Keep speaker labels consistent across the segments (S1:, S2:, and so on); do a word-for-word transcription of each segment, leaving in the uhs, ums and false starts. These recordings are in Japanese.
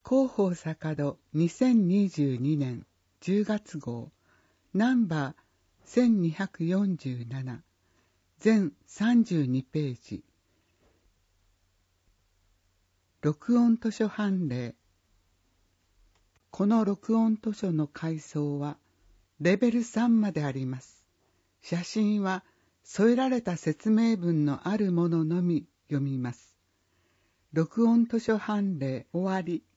S1: 広報坂戸にせんにじゅうにねんじゅうがつ号ナンバーせんにひゃくよんじゅうなな全さんじゅうにページ。録音図書判例。この録音図書の階層はレベルさんまであります。写真は添えられた説明文のあるもののみ読みます。録音図書判例終わり。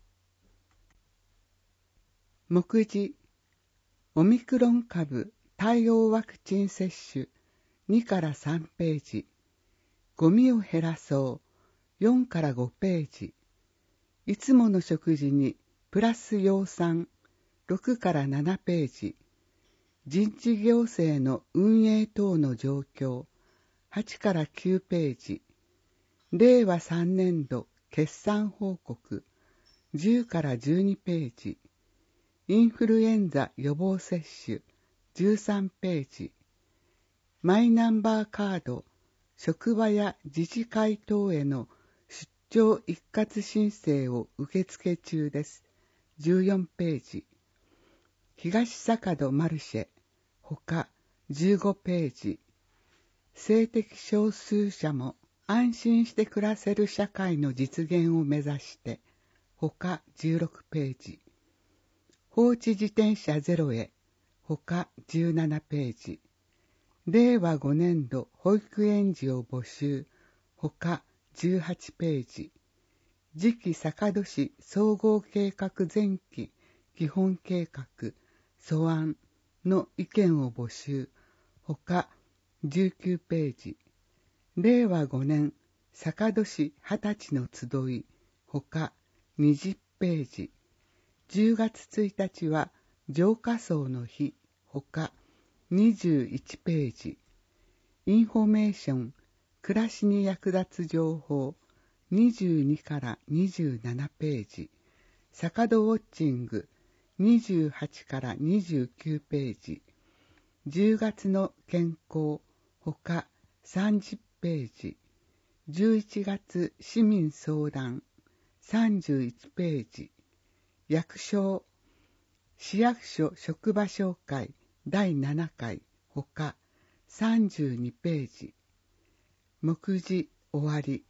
S1: 目次、オミクロン株対応ワクチン接種にからさんページ、ゴミを減らそうよんからごページ、いつもの食事にプラス葉酸ろくからななページ、人事行政の運営等の状況はちからきゅうページ、れいわさんねんど決算報告じゅうからじゅうにページ、インフルエンザ予防接種じゅうさんページ、マイナンバーカード職場や自治会等への出張一括申請を受付中ですじゅうよんページ、東坂戸マルシェほかじゅうごページ、性的少数者も安心して暮らせる社会の実現を目指してほかじゅうろくページ、放置自転車ゼロへほかじゅうななページ、れいわごねんど保育園児を募集ほかじゅうはちページ、次期坂戸市総合計画前期基本計画素案の意見を募集ほかじゅうきゅうページ、れいわごねん坂戸市二十歳の集いほかにじゅうページ、じゅうがつついたちは浄化層の日ほかにじゅういちページ、インフォメーション暮らしに役立つ情報にじゅうにからにじゅうななページ、坂戸ウォッチングにじゅうはちからにじゅうきゅうページ、じゅうがつの健康ほかさんじゅうページ、じゅういちがつ市民相談さんじゅういちページ、役所市役所職場紹介だいななかいほかさんじゅうにページ、目次終わり。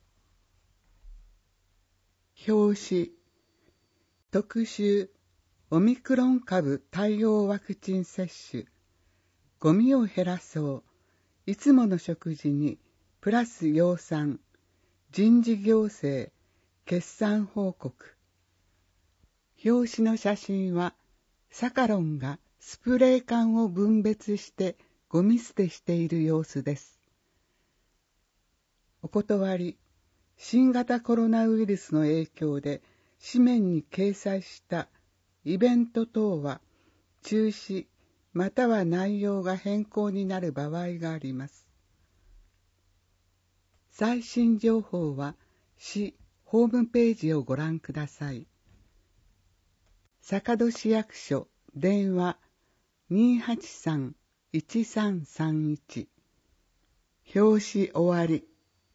S1: 表紙、特集オミクロン株対応ワクチン接種、ゴミを減らそう、いつもの食事にプラス葉酸、人事行政決算報告。表紙の写真はサカロンがスプレー缶を分別してゴミ捨てしている様子です。お断り、新型コロナウイルスの影響で紙面に掲載したイベント等は中止または内容が変更になる場合があります。最新情報は市ホームページをご覧ください。坂戸市役所電話 にーはちさん いちさんさんいち。表紙終わり。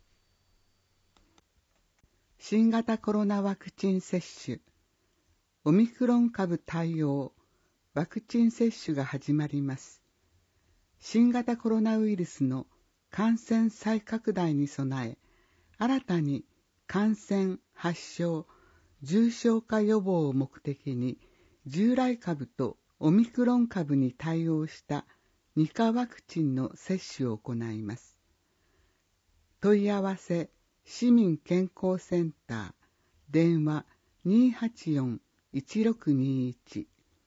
S1: 新型コロナワクチン接種、オミクロン株対応ワクチン接種が始まります。新型コロナウイルスの感染再拡大に備え、新たに感染、発症、重症化予防を目的に従来株とオミクロン株に対応したにかワクチンの接種を行います。問い合わせ市民健康センター電話 にーはちよん いちろくにいち。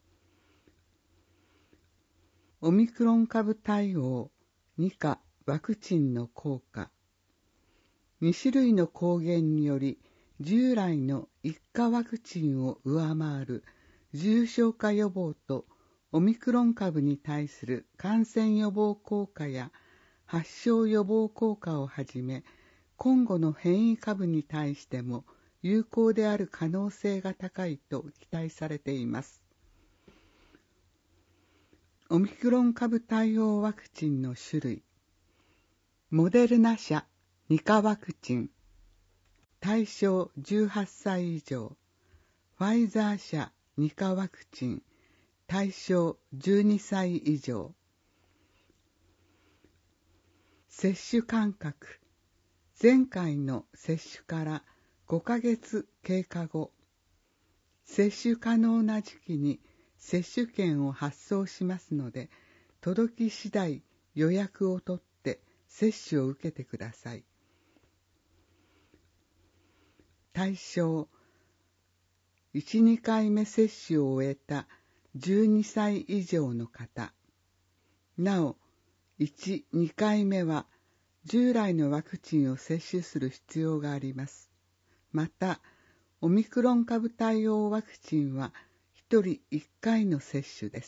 S1: オミクロン株対応にかワクチンの効果。に種類の抗原により従来のいっかワクチンを上回る重症化予防とオミクロン株に対する感染予防効果や発症予防効果をはじめ、今後の変異株に対しても有効である可能性が高いと期待されています。オミクロン株対応ワクチンの種類。モデルナ社にかワクチン。対象じゅうはっさい以上。 ファイザー社に価ワクチン、対象じゅうにさい以上。接種間隔、前回の接種からごかげつ経過後、接種可能な時期に接種券を発送しますので、届き次第予約を取って接種を受けてください。対象、いち、にかいめ接種を終えたじゅうにさい以上の方。なお、いち、にかいめは従来のワクチンを接種する必要があります。また、オミクロン株対応ワクチンはひとりいっかいの接種です。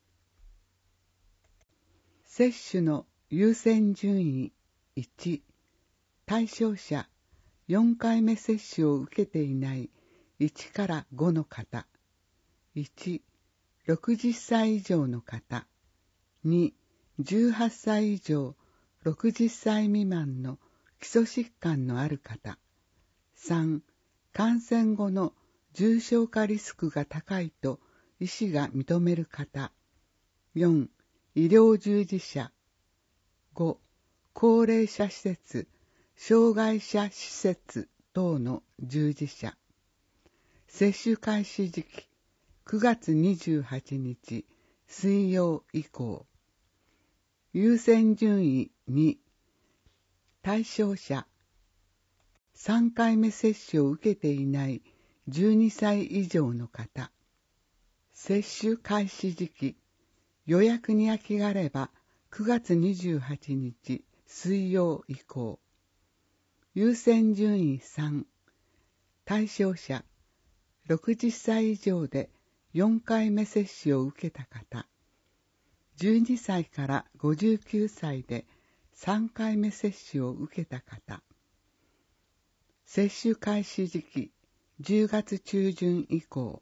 S1: 接種の優先順位いち、対象者よんかいめ接種を受けていないいちからごの方。いち、ろくじゅっさい以上の方。に、じゅうはっさい以上ろくじゅっさい未満の基礎疾患のある方。さん、感染後の重症化リスクが高いと医師が認める方。よん、医療従事者。ご、高齢者施設、障害者施設等の従事者。接種開始時期、くがつにじゅうはちにち水曜以降。優先順位に、対象者さんかいめ接種を受けていないじゅうにさい以上の方。接種開始時期、予約に空きがあればくがつにじゅうはちにち水曜以降。優先順位さん、対象者ろくじゅっさい以上でよんかいめ接種を受けた方。じゅうにさいからごじゅうきゅうさいでさんかいめ接種を受けた方。接種開始時期、じゅうがつ中旬以降。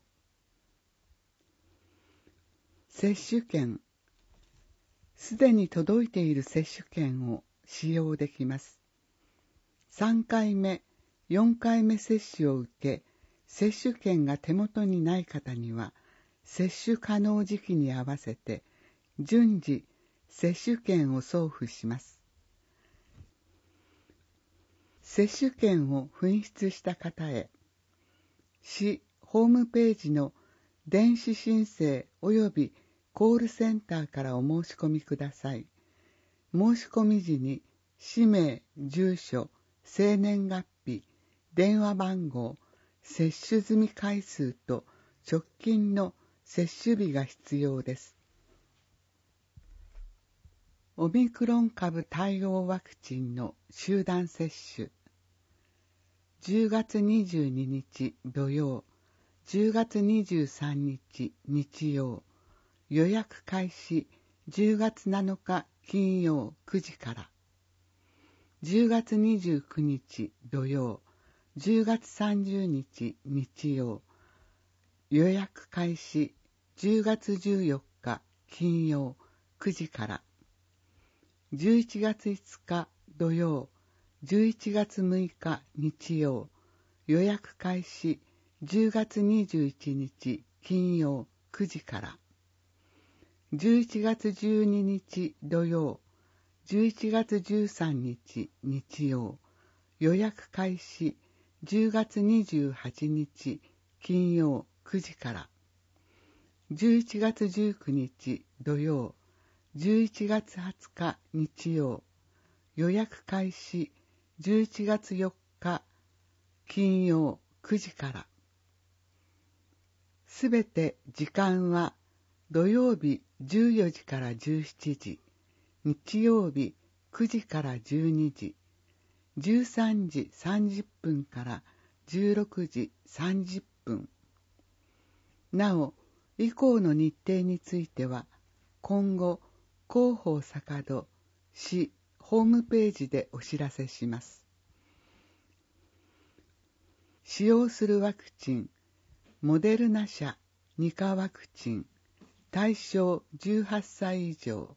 S1: 接種券、すでに届いている接種券を使用できます。さんかいめ、よんかいめ接種を受け、接種券が手元にない方には、接種可能時期に合わせて、順次、接種券を送付します。接種券を紛失した方へ、市ホームページの電子申請及びコールセンターからお申し込みください。申し込み時に氏名、住所、生年月日、電話番号、接種済み回数と直近の接種日が必要です。オミクロン株対応ワクチンの集団接種。じゅうがつにじゅうににち土曜、じゅうがつにじゅうさんにち日曜、予約開始じゅうがつなのか金曜くじから。じゅうがつにじゅうくにち土曜、じゅうがつさんじゅうにち日曜、予約開始じゅうがつじゅうよっか金曜くじから。じゅういちがついつか土曜、じゅういちがつむいか日曜、予約開始じゅうがつにじゅういちにち金曜くじから。じゅういちがつじゅうににち土曜、じゅういちがつじゅうさんにち日曜、予約開始じゅうがつにじゅうはちにち金曜くじから。じゅういちがつじゅうくにち土曜、じゅういちがつはつか日曜、予約開始じゅういちがつよっか金曜くじから。すべて時間は土曜日じゅうよじからじゅうしちじ、日曜日くじからじゅうにじ、じゅうさんじさんじゅっぷんからじゅうろくじさんじゅっぷん。なお、以降の日程については、今後、広報坂戸市ホームページでお知らせします。使用するワクチン、モデルナ社に価ワクチン、対象じゅうはっさい以上。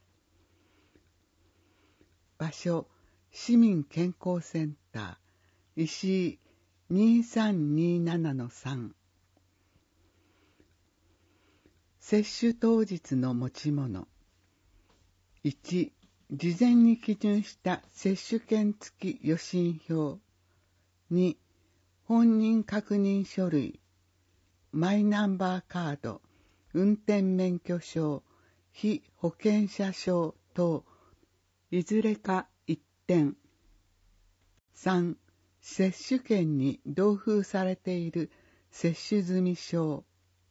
S1: 場所、市民健康センター、石井にさんにななのさん。 接種当日の持ち物。いち、事前に記入した接種券付き予診票。に、本人確認書類、マイナンバーカード、運転免許証、被保険者証等、いずれかいってん。さん、接種券に同封されている接種済証。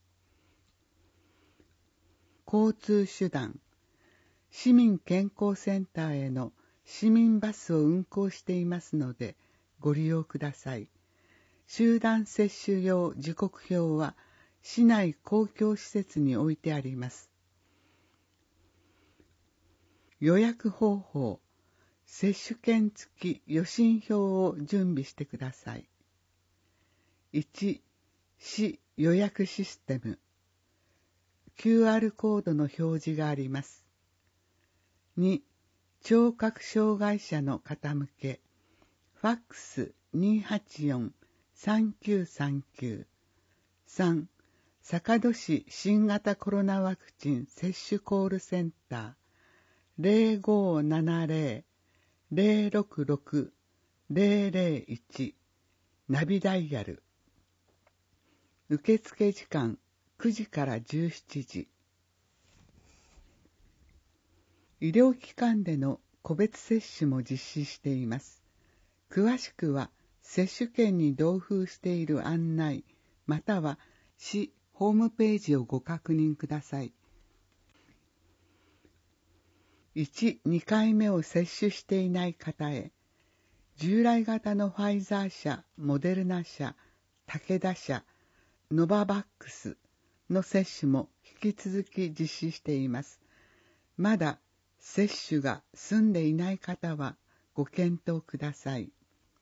S1: 交通手段。市民健康センターへの市民バスを運行していますのでご利用ください。集団接種用時刻表は市内公共施設に置いてあります。予約方法。接種券付き予診票を準備してください。いち、市予約システム。キューアール コードの表示があります。に、聴覚障害者の方向け、ファックス にーはちよん さんきゅうさんきゅう。さん、坂戸市新型コロナワクチン接種コールセンター ゼロごーななゼロ ゼロろくろく ゼロゼロいち ナビダイヤル。受付時間くじからじゅうしちじ。医療機関での個別接種も実施しています。詳しくは接種券に同封している案内または市ホームページをご確認ください。いち、にかいめを接種していない方へ、従来型のファイザー社、モデルナ社、武田社、ノババックスの接種も引き続き実施しています。まだ接種が済んでいない方はご検討ください。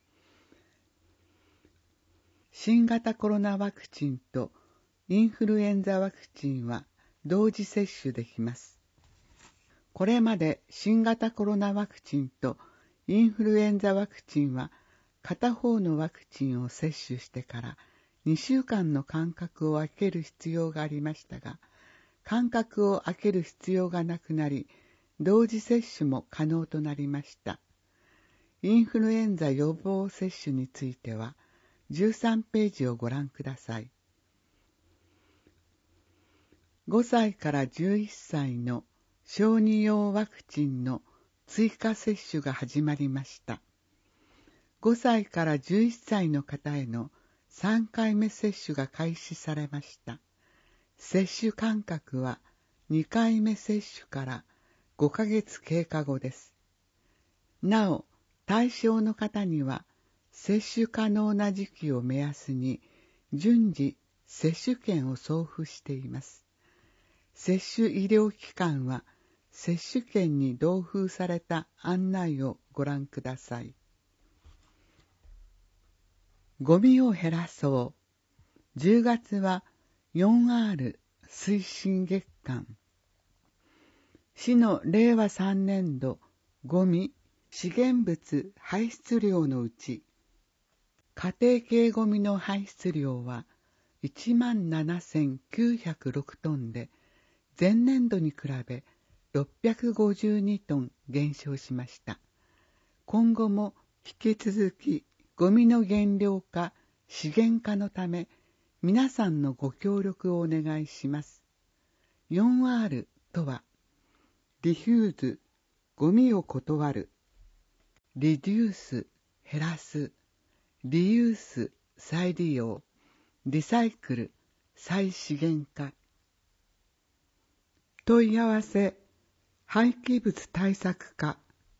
S1: 新型コロナワクチンとインフルエンザワクチンは同時接種できます。これまで新型コロナワクチンとインフルエンザワクチンは片方のワクチンを接種してからにしゅうかんの間隔を空ける必要がありましたが、間隔を空ける必要がなくなり、同時接種も可能となりました。インフルエンザ予防接種については、じゅうさんページをご覧ください。ごさいからじゅういっさいの小児用ワクチンの追加接種が始まりました。ごさいからじゅういっさいの方へのさんかいめ接種が開始されました。接種間隔はにかいめ接種からごかげつ経過後です。なお、対象の方には接種可能な時期を目安に順次接種券を送付しています。接種医療機関は接種券に同封された案内をご覧ください。ゴミを減らそう。じゅうがつは よんアール 推進月間。市のれいわさんねんどゴミ、資源物排出量のうち、家庭系ゴミの排出量はいちまんななせんきゅうひゃくろくトンで、前年度に比べろっぴゃくごじゅうにトン減少しました。今後も引き続きゴミの減量化、資源化のため、皆さんのご協力をお願いします。よんアール とは、リフューズ、ゴミを断る、リデュース、減らす、リユース、再利用、リサイクル、再資源化。問い合わせ、廃棄物対策課。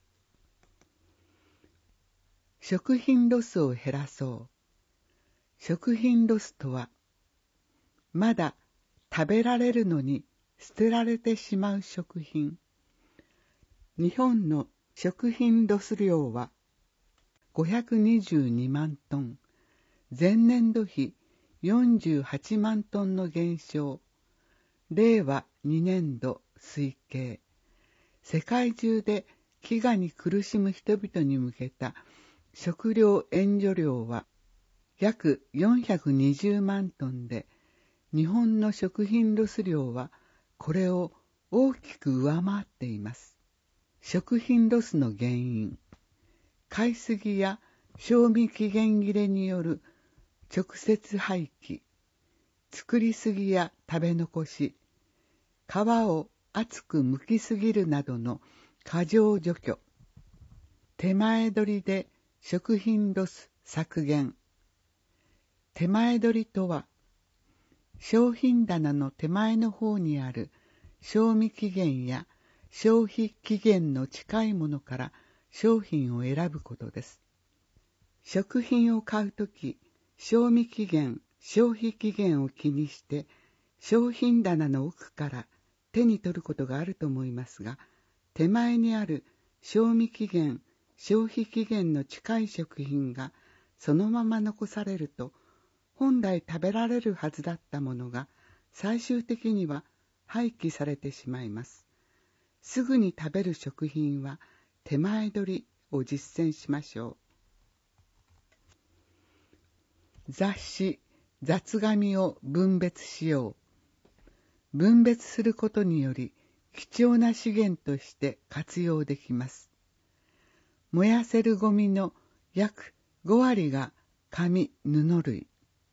S1: 食品ロスを減らそう。食品ロスとは、まだ食べられるのに捨てられてしまう食品。日本の食品ロス量はごひゃくにじゅうにまんトン、前年度比よんじゅうはちまんトンの減少。れいわにねんど推計。世界中で飢餓に苦しむ人々に向けた食料援助量は約よんひゃくにじゅうまんトンで、日本の食品ロス量はこれを大きく上回っています。食品ロスの原因、買いすぎや賞味期限切れによる直接廃棄、作りすぎや食べ残し、皮を厚く剥きすぎるなどの過剰除去、手前取りで食品ロス削減。手前取りとは、商品棚の手前の方にある賞味期限や消費期限の近いものから商品を選ぶことです。食品を買うとき、賞味期限、消費期限を気にして商品棚の奥から手に取ることがあると思いますが、手前にある賞味期限、消費期限の近い食品がそのまま残されると、本来食べられるはずだったものが最終的には廃棄されてしまいます。すぐに食べる食品は手前取りを実践しましょう。雑誌、雑紙を分別しよう。分別することにより貴重な資源として活用できます。燃やせるゴミの約ごわりが紙・布類。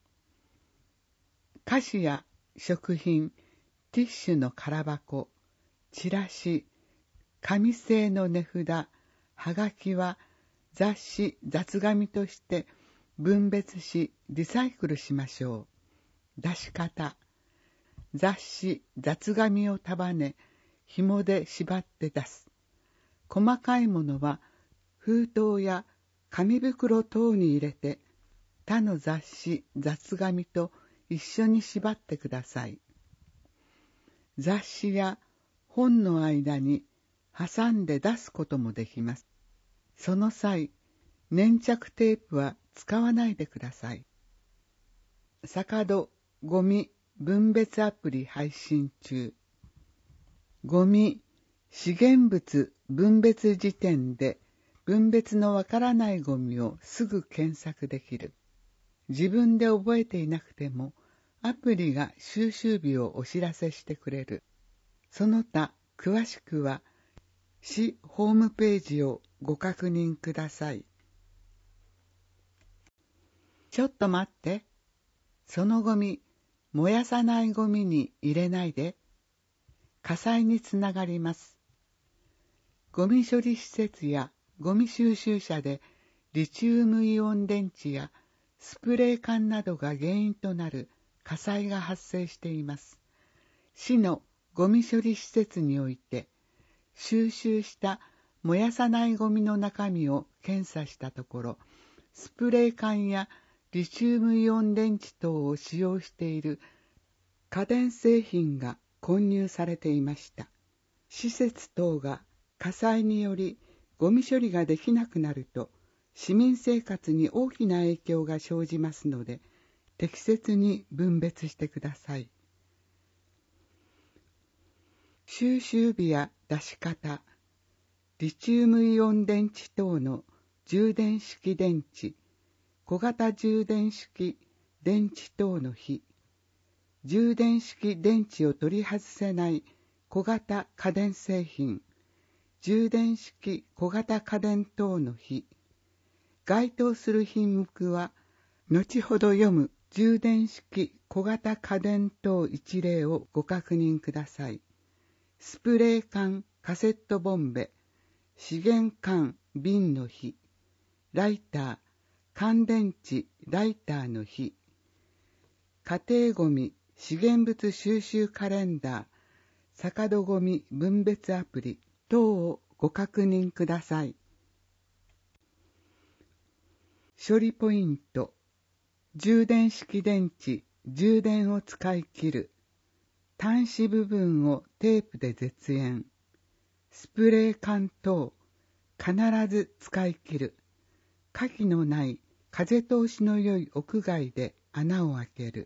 S1: 菓子や食品、ティッシュの空箱、チラシ、紙製の値札、はがきは雑誌・雑紙として分別しリサイクルしましょう。出し方、雑誌・雑紙を束ね、紐で縛って出す。細かいものは封筒や紙袋等に入れて他の雑誌・雑紙と一緒に縛ってください。雑誌や本の間に挟んで出すこともできます。その際、粘着テープは使わないでください。坂戸ゴミ分別アプリ配信中。ゴミ、資源物分別時点で分別のわからないゴミをすぐ検索できる。自分で覚えていなくてもアプリが収集日をお知らせしてくれる。その他詳しくは市ホームページをご確認ください。ちょっと待って。そのゴミ、燃やさないゴミに入れないで。火災につながります。ゴミ処理施設やゴミ収集車でリチウムイオン電池やスプレー缶などが原因となる火災が発生しています。市のゴミ処理施設において収集した燃やさないゴミの中身を検査したところ、スプレー缶やリチウムイオン電池等を使用している家電製品が混入されていました。施設等が火災によりゴミ処理ができなくなると、市民生活に大きな影響が生じますので、適切に分別してください。収集日や出し方、リチウムイオン電池等の充電式電池、小型充電式電池等の日、充電式電池を取り外せない小型家電製品、充電式小型家電等の日、該当する品目は、後ほど読む充電式小型家電等一例をご確認ください。スプレー缶、カセットボンベ、資源缶、瓶の日、ライター、乾電池、ライターの日、家庭ごみ、資源物収集カレンダー、坂戸ごみ分別アプリ等をご確認ください。処理ポイント、充電式電池、充電を使い切る、端子部分をテープで絶縁、スプレー缶等、必ず使い切る、火気のない風通しの良い屋外で穴を開ける。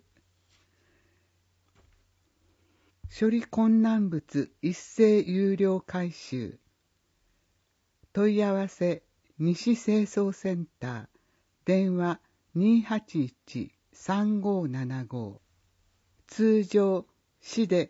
S1: 処理困難物一斉有料回収。問い合わせ西清掃センター、電話 にーはちいち さんごーななご。通常市で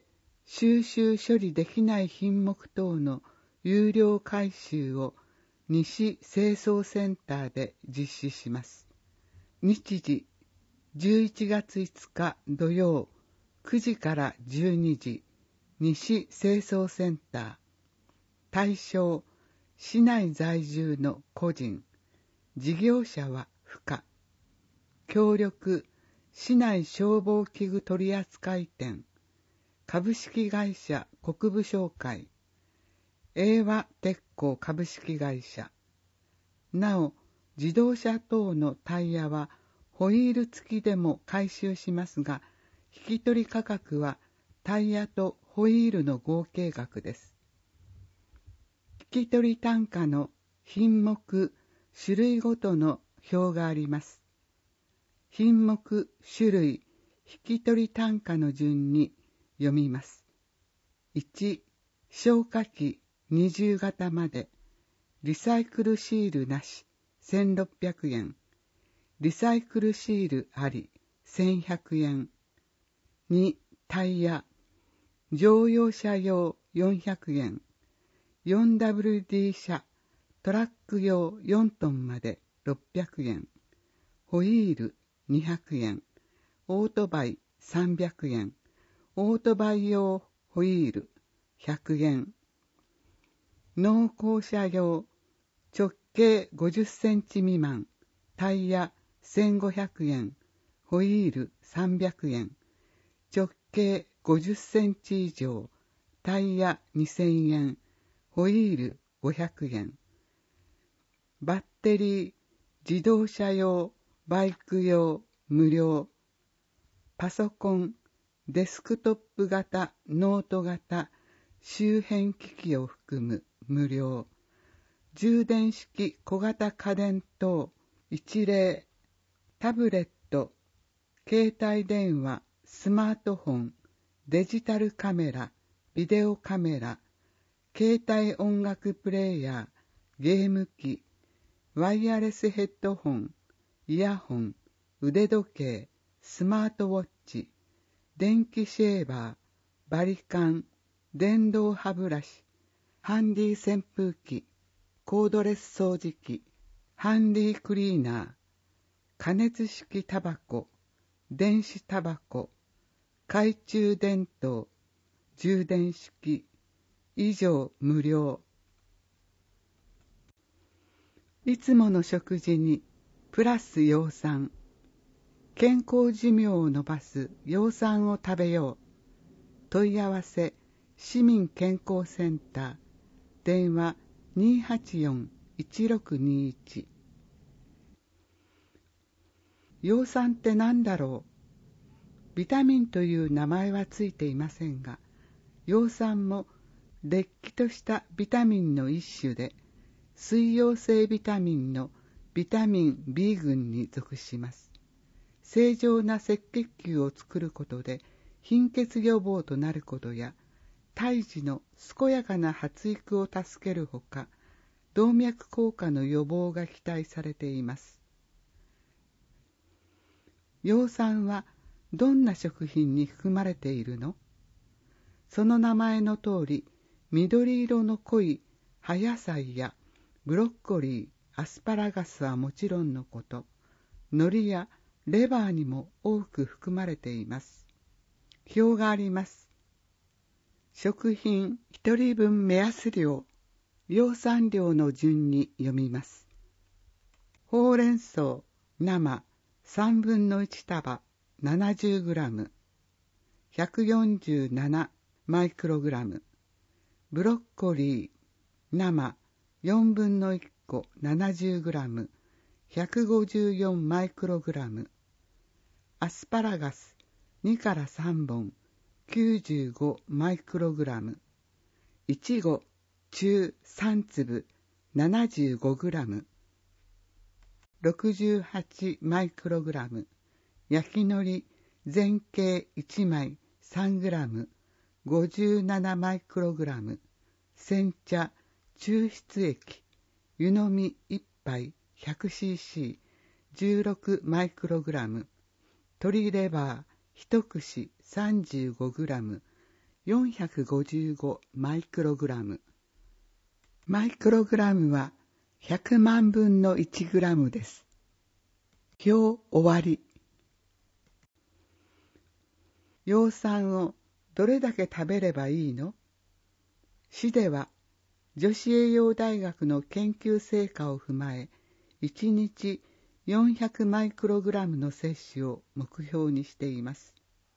S1: 収集処理できない品目等の有料回収を西清掃センターで実施します。日時じゅういちがついつか土曜くじからじゅうにじ、西清掃センター。対象、市内在住の個人、事業者は不可。協力、市内消防器具取扱店、株式会社国部商会、英和鉄工株式会社。なお、自動車等のタイヤはホイール付きでも回収しますが、引き取り価格はタイヤとホイールの合計額です。引き取り単価の品目、種類ごとの表があります。品目、種類、引き取り単価の順に読みます。いち、消火器にじゅう型まで、リサイクルシールなし、せんろっぴゃくえん。リサイクルシールあり、せんひゃくえん。に、タイヤ、乗用車用よんひゃくえん。よんダブリューディー 車、トラック用よんトンまでろっぴゃくえん。ホイールにひゃくえん。オートバイさんびゃくえん。オートバイ用ホイールひゃくえん。農耕車用直径ごじゅっセンチ未満、タイヤせんごひゃくえん、ホイールさんびゃくえん。直径ごじゅっセンチ以上、タイヤにせんえん、ホイールごひゃくえん。バッテリー、自動車用、バイク用、無料。パソコン、デスクトップ型、ノート型、周辺機器を含む無料。充電式小型家電等一例。タブレット、携帯電話、スマートフォン、デジタルカメラ、ビデオカメラ、携帯音楽プレイヤー、ゲーム機、ワイヤレスヘッドホン、イヤホン、腕時計、スマートウォッチ、電気シェーバー、バリカン、電動歯ブラシ、ハンディ扇風機、コードレス掃除機、ハンディクリーナー、加熱式タバコ、電子タバコ、懐中電灯、充電式、以上無料。いつもの食事にプラス葉酸。健康寿命を延ばす葉酸を食べよう。問い合わせ市民健康センター、電話にーはちよん、いちろくにいち。葉酸って何だろう。ビタミンという名前はついていませんが、葉酸もれっきとしたビタミンの一種で、水溶性ビタミンのビタミン ビー 群に属します。正常な赤血球を作ることで貧血予防となることや、胎児の健やかな発育を助けるほか、動脈硬化の予防が期待されています。葉酸はどんな食品に含まれているの？その名前の通り、緑色の濃い葉野菜やブロッコリー、アスパラガスはもちろんのこと、海苔やレバーにも多く含まれています。表があります。食品ひとりぶん目安量、葉酸量の順に読みます。ほうれん草生さんぶんのいちたば ななじゅうグラム、ひゃくよんじゅうななマイクログラム。ブロッコリー生よんぶんのいっこ ななじゅうグラム、ひゃくごじゅうよんマイクログラム。アスパラガスにからさんぼんきゅうじゅうごマイクログラム。いちご中さんつぶななじゅうごグラム。ろくじゅうはちマイクログラム。焼き海苔全形いちまいさんグラム、ごじゅうななマイクログラム。煎茶抽出液湯飲みいっぱい ひゃくシーシー、じゅうろくマイクログラム。鶏レバー一串 さんじゅうごグラム、 よんひゃくごじゅうごマイクログラム。マイクログラムはひゃくまんぶんのいちグラムです。表終わり。葉酸をどれだけ食べればいいの？市では女子栄養大学の研究成果を踏まえ、いちにちよんひゃくマイクログラムの摂取を目標にしています。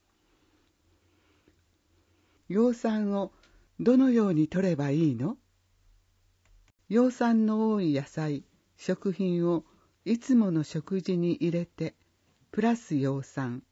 S1: 葉酸をどのように摂ればいいの？葉酸の多い野菜、食品をいつもの食事に入れて、プラス葉酸。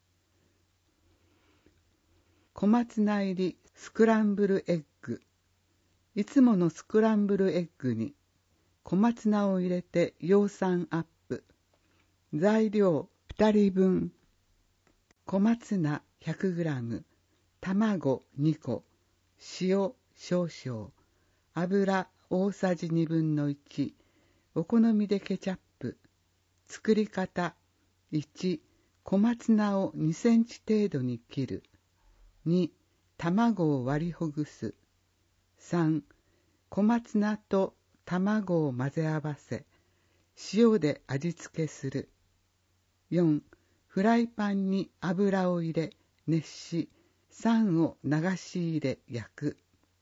S1: 小松菜入りスクランブルエッグ。いつものスクランブルエッグに小松菜を入れて葉酸アップ。材料ふたりぶん。小松菜 ひゃくグラム、卵にこ、塩少々、油大さじにぶんのいち、お好みでケチャップ。作り方いち、小松菜をにセンチ程度に切る。に、卵を割りほぐす。さん、小松菜と卵を混ぜ合わせ、塩で味付けする。よん、フライパンに油を入れ、熱し、酸を流し入れ焼く。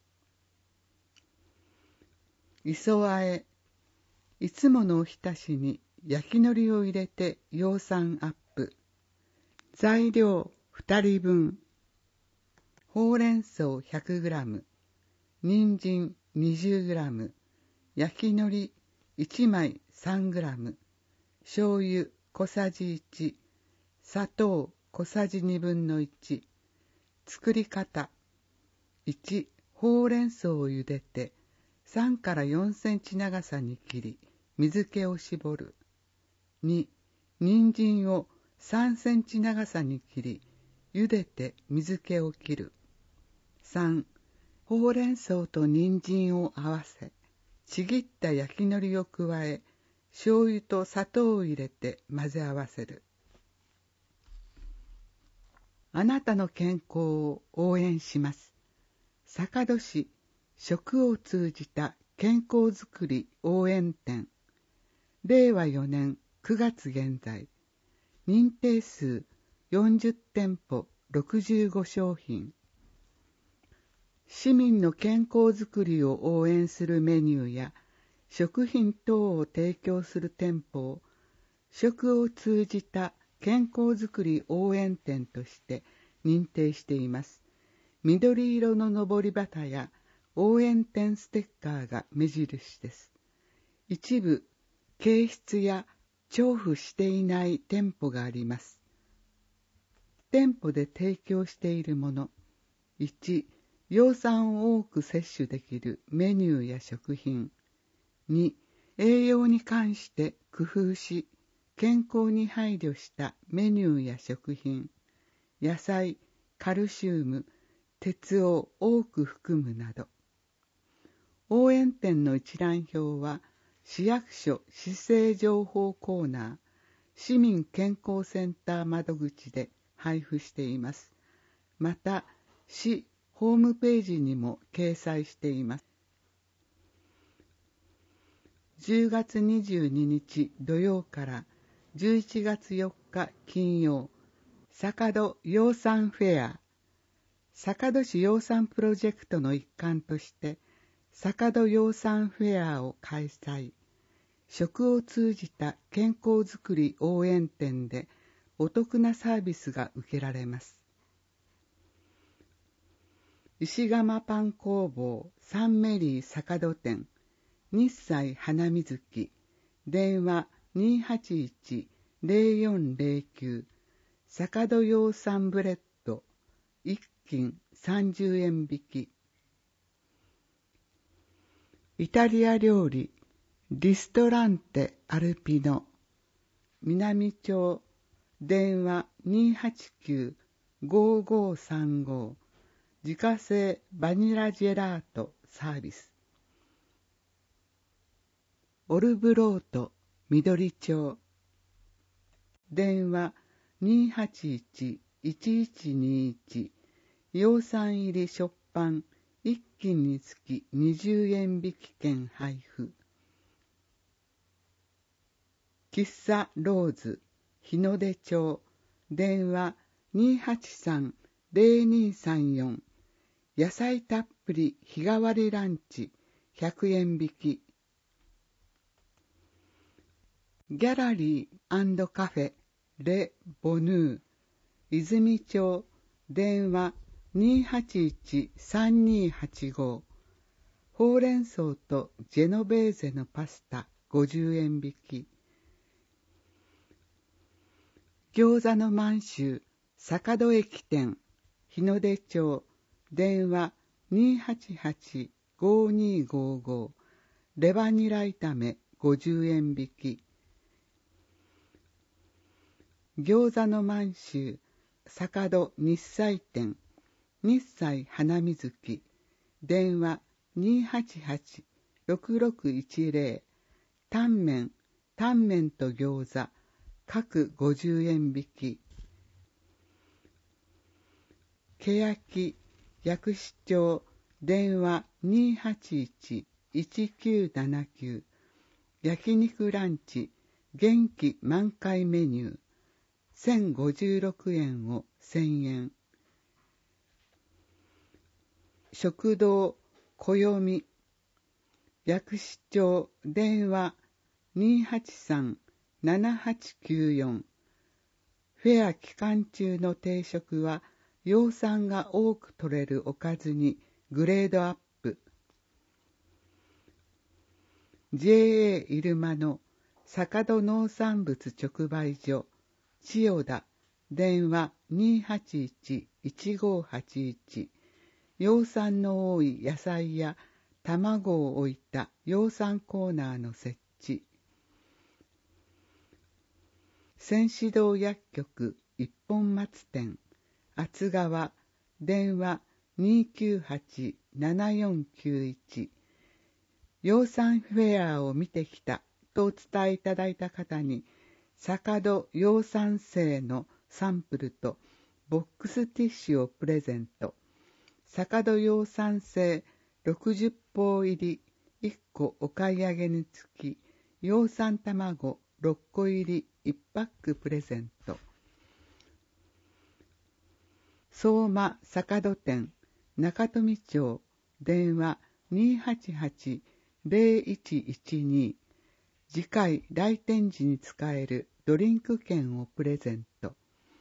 S1: 磯あえ。いつものおひたしに焼き海苔を入れて葉酸アップ。材料ふたりぶん。ほうれん草 ひゃくグラム、人参 にじゅうグラム、焼き海苔いちまい さんグラム、醤油小さじいち、砂糖小さじにぶんのいち。作り方いち、ほうれん草を茹でてさんからよんセンチ長さに切り、水気を絞る。に、人参をさんセンチ長さに切り、茹でて水気を切る。さん、ほうれん草と人参を合わせ、ちぎった焼き海苔を加え、醤油と砂糖を入れて混ぜ合わせる。あなたの健康を応援します。坂戸市食を通じた健康づくり応援展。れいわよねんくがつ現在、認定数よんじゅってんぽろくじゅうごしょうひん。市民の健康づくりを応援するメニューや食品等を提供する店舗を食を通じた健康づくり応援店として認定しています。緑色ののぼり旗や応援店ステッカーが目印です。一部掲出や重付していない店舗があります。店舗で提供しているもの。いち、葉酸を多く摂取できるメニューや食品。に、栄養に関して工夫し、健康に配慮したメニューや食品。野菜、カルシウム、鉄を多く含むなど。応援店の一覧表は、市役所市政情報コーナー、市民健康センター窓口で配布しています。また、市ホームページにも掲載しています。じゅうがつにじゅうににち土曜からじゅういちがつよっか金曜、坂戸養蚕フェア。坂戸市養蚕プロジェクトの一環として、坂戸養蚕フェアを開催。食を通じた健康づくり応援店でお得なサービスが受けられます。石窯パン工房サンメリー坂戸店、日彩花水木、電話 にーはちいち ぜろよんぜろきゅう、坂戸養蚕ブレッド、一斤さんじゅうえん引き。イタリア料理リストランテアルピノ、南町、電話 にーはちきゅう ごーごーさんご、自家製バニラジェラートサービス。オルブロート緑町、電話 にーはちいち いちいちにいち養蚕入り食パンいっきんにつきにじゅうえん引き券配布。喫茶ローズ日の出町電話 にーはちさんゼロにーさんよん 野菜たっぷり日替わりランチひゃくえん引き。ギャラリー&カフェレ・ボヌー泉町電話 にーはちいちさんにーはちご ほうれん草とジェノベーゼのパスタごじゅうえん引き。餃子の満州坂戸駅店日の出町電話 にーはちはちごにーごーご レバニラ炒めごじゅうえん引き。餃子の満州坂戸日彩店日彩花水木電話 にーはちはちろくろくいちゼロ タンメンタンメンと餃子各ごじゅうえん引き。けやき薬師町電話 にーはちいちいちきゅうななきゅう 焼肉ランチ元気満開メニューせんごじゅうろくえんをせんえん。食堂暦薬師町電話 にーはちさんななはちきゅうよん フェア期間中の定食は養蚕が多く取れるおかずにグレードアップ。 ジェーエー 入間の坂戸農産物直売所千代田電話 にーはちいちいちごはちいち 養蚕の多い野菜や卵を置いた養蚕コーナーの設置。仙指導薬局一本松店厚川電話 にーきゅうはちななよんきゅういち 養蚕フェアを見てきたとお伝えいただいた方に坂戸養蚕製のサンプルとボックスティッシュをプレゼント。坂戸養蚕製ろくじゅっぽう入りいっこお買い上げにつき養蚕卵ろっこ入りいちパックプレゼント。相馬坂戸店中富町電話 にーはちはちゼロいちいちに 次回来店時に使えるドリンク券をプレゼント。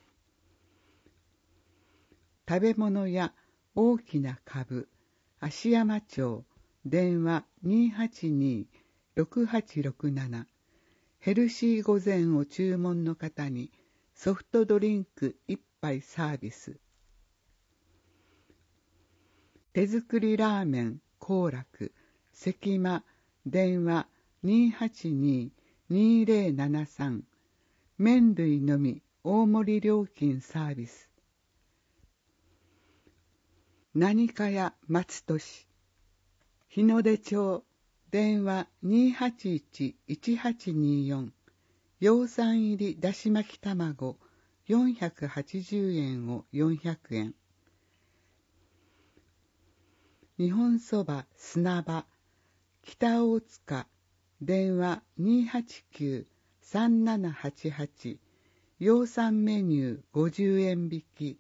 S1: 食べ物屋大きな株芦山町電話 にーはちにろくはちろくなな ヘルシー御膳を注文の方にソフトドリンクいっぱいサービス。手作りラーメン幸楽関間電話 にーはちににゼロななさん 麺類のみ大盛り料金サービス。何かや松戸市日の出町電話 にーはちいちいちはちによん 養蚕入りだし巻き卵よんひゃくはちじゅうえんをよんひゃくえん。日本そば砂場北大塚電話 にーはちきゅうさんななはちはち 養蚕メニューごじゅうえん引き。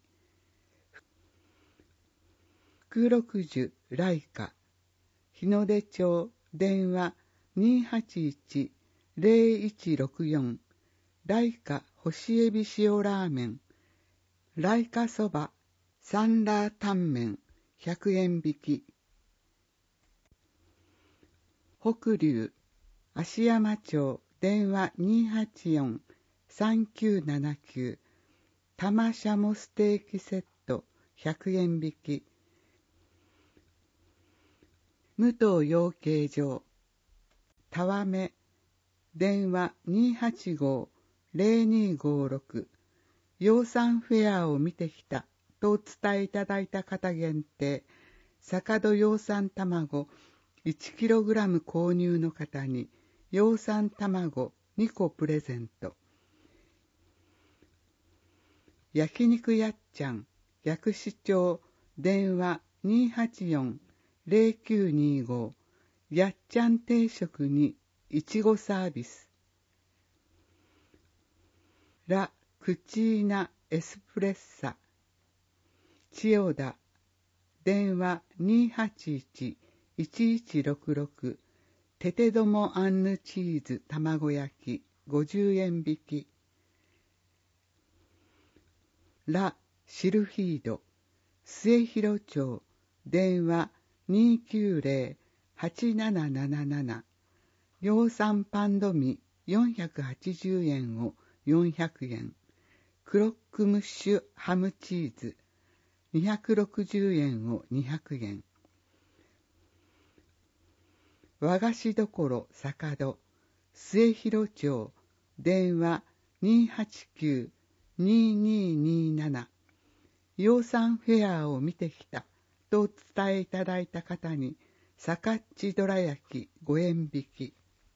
S1: 福六十ライカ日の出町電話 にーはちいちゼロいちろくよん ライカ干しエビ塩ラーメンライカそばサンラータンメンひゃくえん引き。北龍芦山町電話 にーはちよんさんきゅうななきゅう 玉シャモステーキセットひゃくえん引き。武藤養鶏場たわめ電話 にーはちごゼロにーごろく 養蚕フェアを見てきたとお伝えいただいた方限定坂戸養蚕卵いちキログラム購入の方に養蚕卵にこプレゼント。焼肉やっちゃん薬師町電話 にーはちよん ゼロきゅうにーご やっちゃん定食にいちごサービス。ラ・クチーナ・エスプレッサ千代田、電話 にーはちいち いちいちろくろく テテドモアンヌチーズ卵焼きごじゅうえん引き。ラ・シルフィード末広町、電話 にーきゅうゼロ はちなななななな 養蚕パンドミよんひゃくはちじゅうえんをよんひゃくえん、クロックムッシュハムチーズにひゃくろくじゅうえんをにひゃくえん。和菓子どころ坂戸末広町、電話 にーはちきゅう にーにーにーなな 養蚕フェアを見てきたとお伝えいただいた方にさかっちどら焼きごえん引き。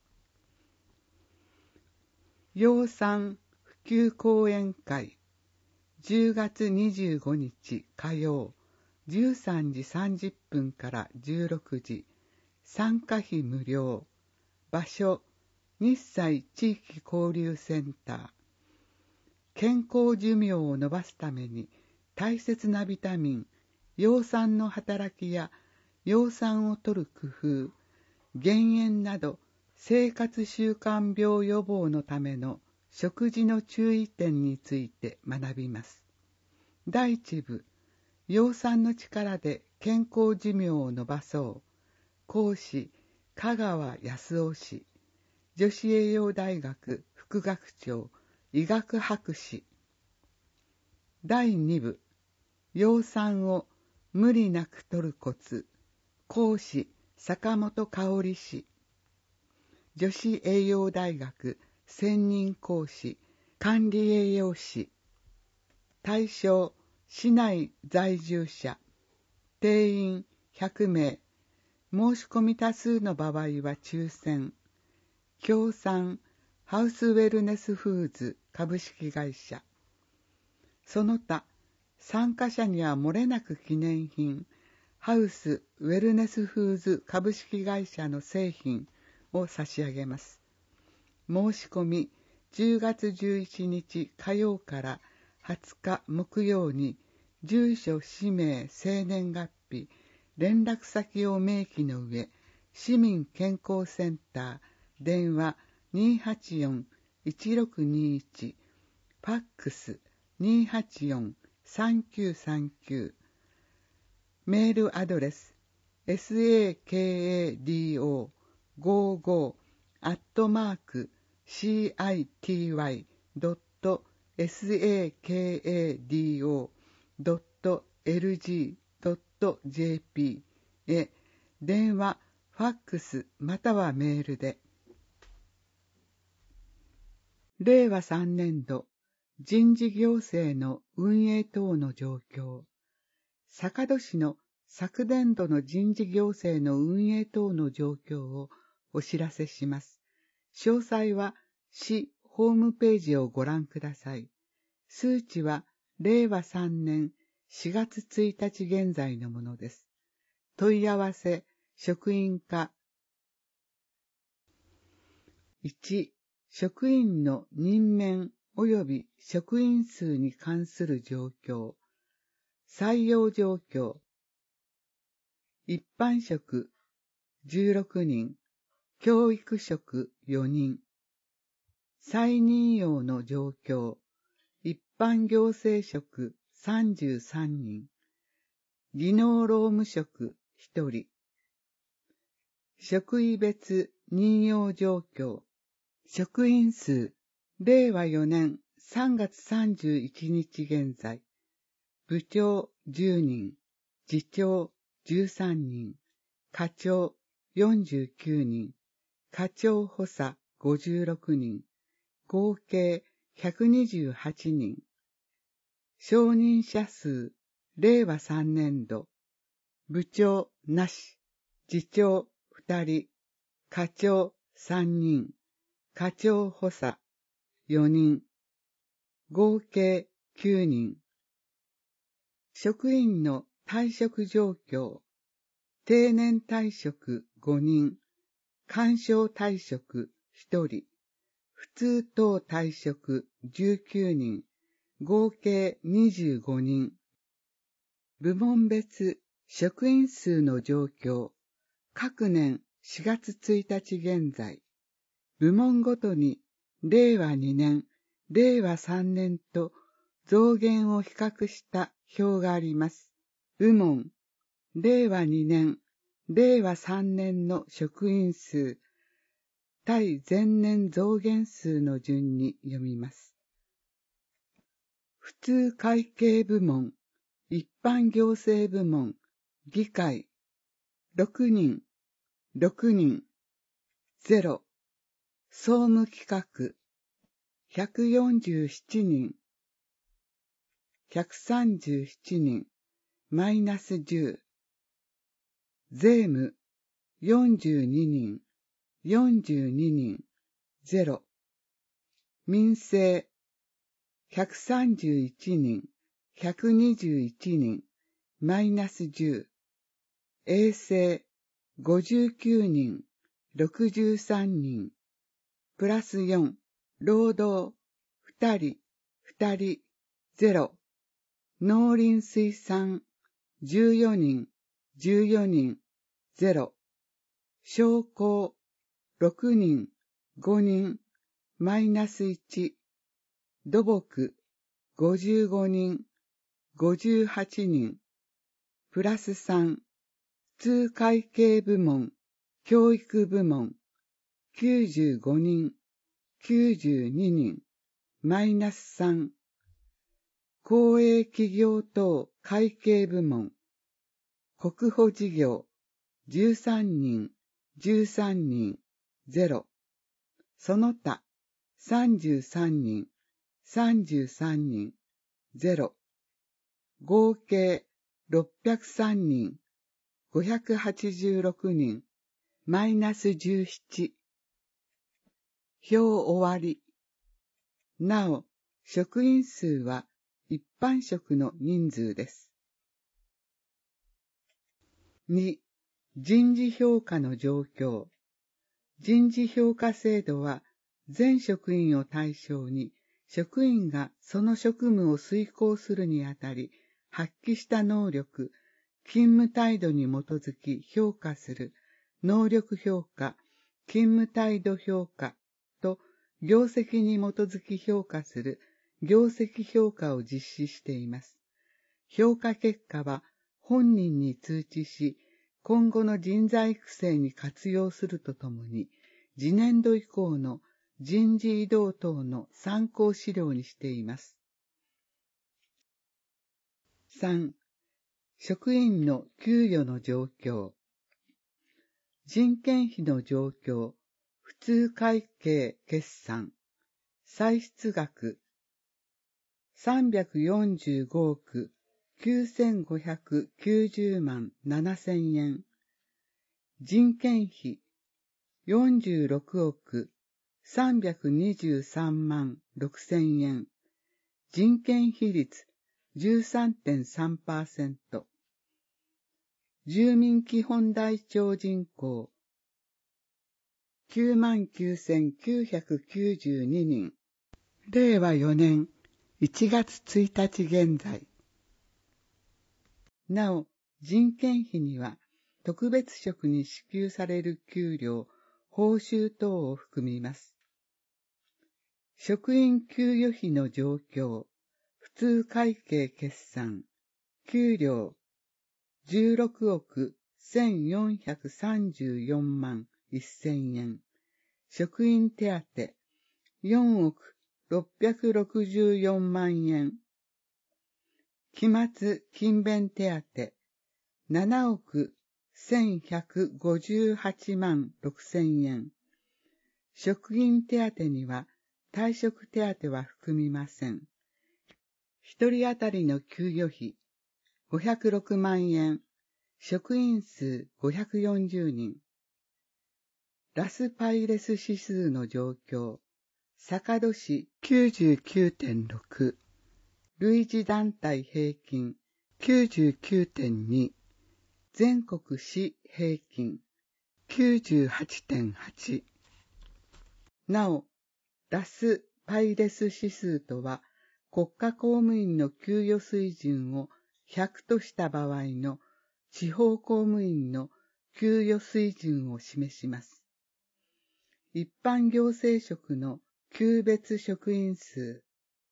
S1: 養蚕普及講演会じゅうがつにじゅうごにち火曜じゅうさんじさんじゅっぷんからじゅうろくじ、参加費無料。場所日西地域交流センター。健康寿命を延ばすために大切なビタミン、葉酸の働きや葉酸を摂る工夫、減塩など生活習慣病予防のための食事の注意点について学びます。だいいち部、葉酸の力で健康寿命を延ばそう。講師、香川康夫氏。女子栄養大学副学長、医学博士。だいに部、葉酸を無理なく摂るコツ。講師、坂本香織氏。女子栄養大学専任講師、管理栄養士。対象、市内在住者。定員ひゃくめい。申し込み多数の場合は抽選。協賛ハウスウェルネスフーズ株式会社。その他、参加者には漏れなく記念品、ハウスウェルネスフーズ株式会社の製品を差し上げます。申し込みじゅうがつじゅういちにち火曜からはつか木曜に、住所、氏名、生年月日、連絡先を明記の上、市民健康センター、電話 にーはちよん いちろくにいち、ファックス にーはちよん さんきゅうさんきゅう、メールアドレス エスエーケーエーディーオーごじゅうご アットマーク シーアイティーワイ ドット エスエーケーエーディーオー ドット エルジー ドット ジェーピー へ電話、ファックスまたはメールで。れいわさんねんど人事行政の運営等の状況。坂戸市の昨年度の人事行政の運営等の状況をお知らせします。詳細は市ホームページをご覧ください。数値はれいわさんねんしがつついたち現在のものです。問い合わせ、職員課。いち、職員の任免及び職員数に関する状況。採用状況。一般職じゅうろくにん、教育職よにん。再任用の状況。一般行政職さんじゅうさんにん。技能労務職ひとり。職位別任用状況。職員数、れいわよねんさんがつさんじゅういちにち現在。部長じゅうにん、次長じゅうさんにん、課長よんじゅうきゅうにん、課長補佐ごじゅうろくにん、合計ひゃくにじゅうはちにん。承認者数、れいわさんねんど。部長なし、次長ふたり、課長さんにん、課長補佐よにん、合計きゅうにん。職員の退職状況、定年退職ごにん、勧奨退職ひとり、普通等退職じゅうきゅうにん、合計にじゅうごにん。部門別職員数の状況、各年しがつついたち現在、部門ごとにれいわにねん、れいわさんねんと増減を比較した表があります。部門、れいわにねん、れいわさんねんの職員数、対前年増減数の順に読みます。普通会計部門、一般行政部門、議会、ろくにん、ろくにん、ゼロ、総務企画、ひゃくよんじゅうななにん、ひゃくさんじゅうななにん、マイナスじゅう、税務、よんじゅうににん、よんじゅうににん、ゼロ、民生、ひゃくさんじゅういちにん、ひゃくにじゅういちにん、マイナスじゅう、衛生、ごじゅうきゅうにん、ろくじゅうさんにん、プラスよん、労働、ふたり、ふたり、ゼロ、農林水産、じゅうよにん、じゅうよにん、ゼロ、商工、ろくにん、ごにん、マイナスいち、土木、ごじゅうごにん、ごじゅうはちにん、プラスさん、普通会計部門、教育部門、きゅうじゅうごにん、きゅうじゅうににん、マイナスさん、公営企業等会計部門、国保事業、じゅうさんにん、じゅうさんにん、ゼロ、その他、さんじゅうさんにん、さんじゅうさんにん、ゼロ、合計ろっぴゃくさんにん、ごひゃくはちじゅうろくにん、マイナスじゅうなな。表終わり。なお、職員数は一般職の人数です。に、人事評価の状況。人事評価制度は、全職員を対象に、職員がその職務を遂行するにあたり、発揮した能力、勤務態度に基づき評価する能力評価、勤務態度評価と、業績に基づき評価する業績評価を実施しています。評価結果は本人に通知し、今後の人材育成に活用するとともに、次年度以降の人事異動等の参考資料にしています。さん、職員の給与の状況。人件費の状況、普通会計決算、歳出額、さんびゃくよんじゅうごおくきゅうせんごひゃくきゅうじゅうまんななせんえん。人件費、よんじゅうろくおくさんびゃくにじゅうさんまんろくせんえん。人件費率 じゅうさんてんさんパーセント。住民基本台帳人口、きゅうまんきゅうせんきゅうひゃくきゅうじゅうににん。れいわよねんいちがつついたち現在。なお、人件費には、特別職に支給される給料、報酬等を含みます。職員給与費の状況、普通会計決算、給料、じゅうろくおくせんよんひゃくさんじゅうよんまんせんえん。職員手当、よんおくろっぴゃくろくじゅうよんまんえん。期末勤勉手当、ななおくせんひゃくごじゅうはちまんろくせんえん。職員手当には退職手当は含みません。一人当たりの給与費ごひゃくろくまんえん。職員数ごひゃくよんじゅうにん。ラスパイレス指数の状況。坂戸市 きゅうじゅうきゅうてんろく。類似団体平均きゅうじゅうきゅうてんに、全国市平均 きゅうじゅうはちてんはち。なお、ラス・パイレス指数とは、国家公務員の給与水準をひゃくとした場合の地方公務員の給与水準を示します。一般行政職の級別職員数。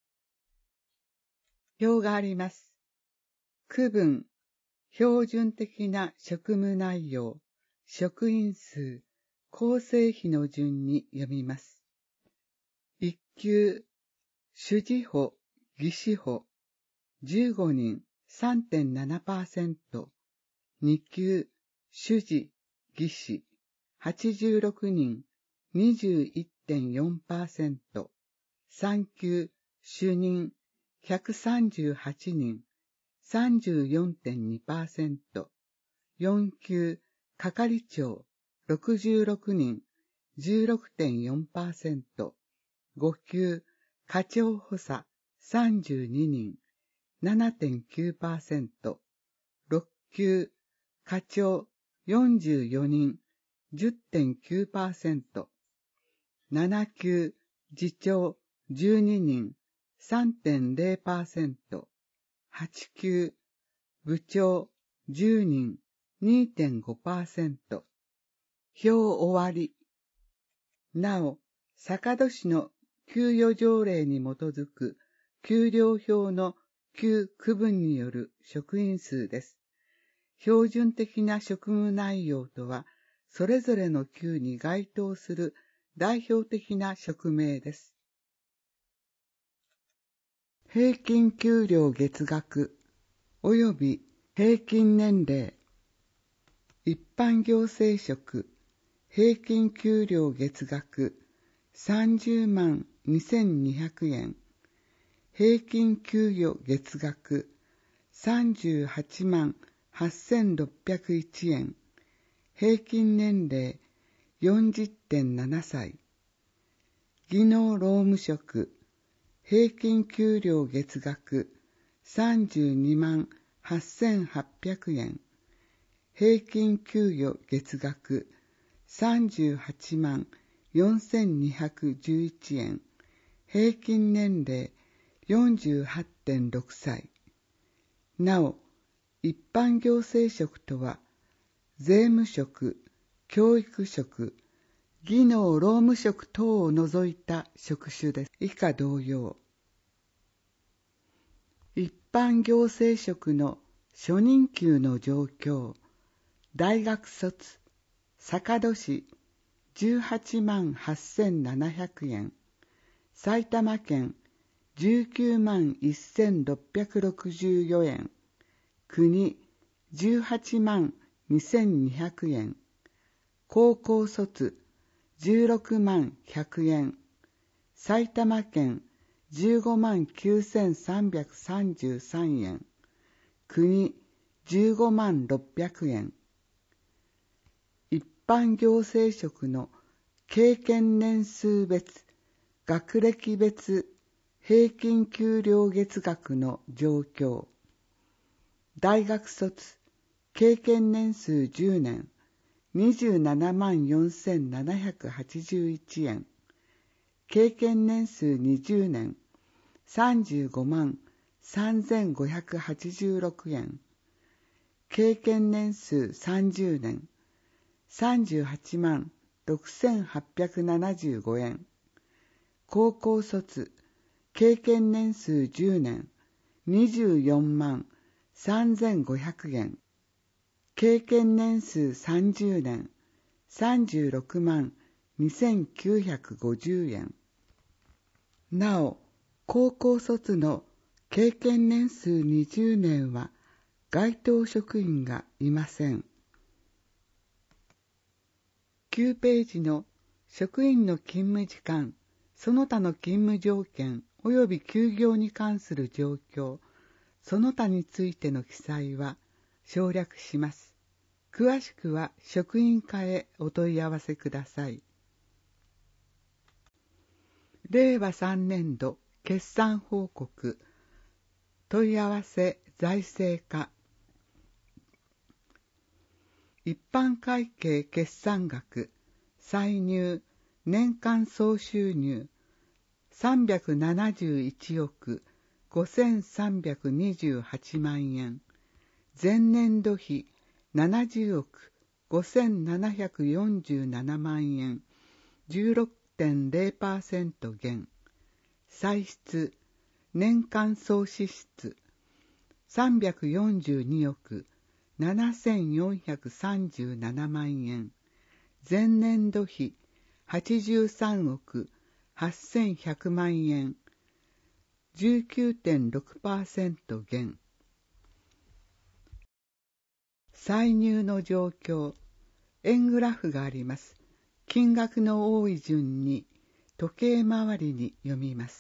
S1: 表があります。区分、標準的な職務内容、職員数、構成比の順に読みます。いっ級、主事補、技士補、じゅうごにん、さんてんななパーセント。に級、主事、技士、はちじゅうろくにん、にじゅういってんよんパーセント。さん級、主任、ひゃくさんじゅうはちにん、さんじゅうよんてんにパーセント。よん級、係長、ろくじゅうろくにん、じゅうろくてんよんパーセント。ご級、課長補佐、さんじゅうににん、ななてんきゅうパーセント。ろっ級、課長、よんじゅうよにん、じゅってんきゅうパーセント。なな級、次長、じゅうににん、さんてんゼロパーセント。はち級、部長、じゅうにん、にてんごパーセント。表終わり。なお、坂戸市の給与条例に基づく給料表の旧区分による職員数です。標準的な職務内容とは、それぞれの級に該当する代表的な職名です。平均給料月額及び平均年齢。一般行政職平均給料月額さんじゅうまんにせんにひゃくえん、平均給与月額さんじゅうはちまんはっせんろっぴゃくいちえん、平均年齢 よんじゅってんななさい。技能労務職平均給料月額さんじゅうにまんはっせんはっぴゃくえん、平均給与月額さんじゅうはちまんよんせんにひゃくじゅういちえん、平均年齢 よんじゅうはってんろくさい。なお、一般行政職とは、税務職、教育職、技能労務職等を除いた職種です。以下同様。一般行政職の初任給の状況。大学卒、坂戸市じゅうはちまんはっせんななひゃくえん、埼玉県じゅうきゅうまんせんろっぴゃくろくじゅうよえん、国じゅうはちまんにせんにひゃくえん、高校卒じゅうろくまんひゃくえん、埼玉県じゅうごまんきゅうせんさんびゃくさんじゅうさんえん、国じゅうごまんろっぴゃくえん。一般行政職の経験年数別、学歴別平均給料月額の状況。大学卒、経験年数じゅうねん、にじゅうななまんよんせんななひゃくはちじゅういちえん。経験年数にじゅうねん、さんじゅうごまんさんぜんごひゃくはちじゅうろくえん。経験年数さんじゅうねん、さんじゅうはちまんろくせんはっぴゃくななじゅうごえん。高校卒、経験年数じゅうねん、にじゅうよんまんさんぜんごひゃくえん。経験年数さんじゅうねん、さんじゅうろくまんにせんきゅうひゃくごじゅうえん。なお、高校卒の経験年数にじゅうねんは該当職員がいません。きゅうページの職員の勤務時間、その他の勤務条件及び休業に関する状況、その他についての記載は省略します。詳しくは職員課へお問い合わせください。れいわさんねんど決算報告問い合わせ財政課。一般会計決算額歳入年間総収入さんびゃくななじゅういちおくごせんさんびゃくにじゅうはちまんえん、前年度比ななじゅうおくごせんななひゃくよんじゅうななまんえん、じゅうろくてんゼロパーセント 減。歳出年間総支出さんびゃくよんじゅうにおくななせんよんひゃくさんじゅうななまんえん、前年度比はちじゅうさんおくはっせんひゃくまんえん、じゅうきゅうてんろくパーセント 減。歳入の状況、円グラフがあります。金額の多い順に時計回りに読みます。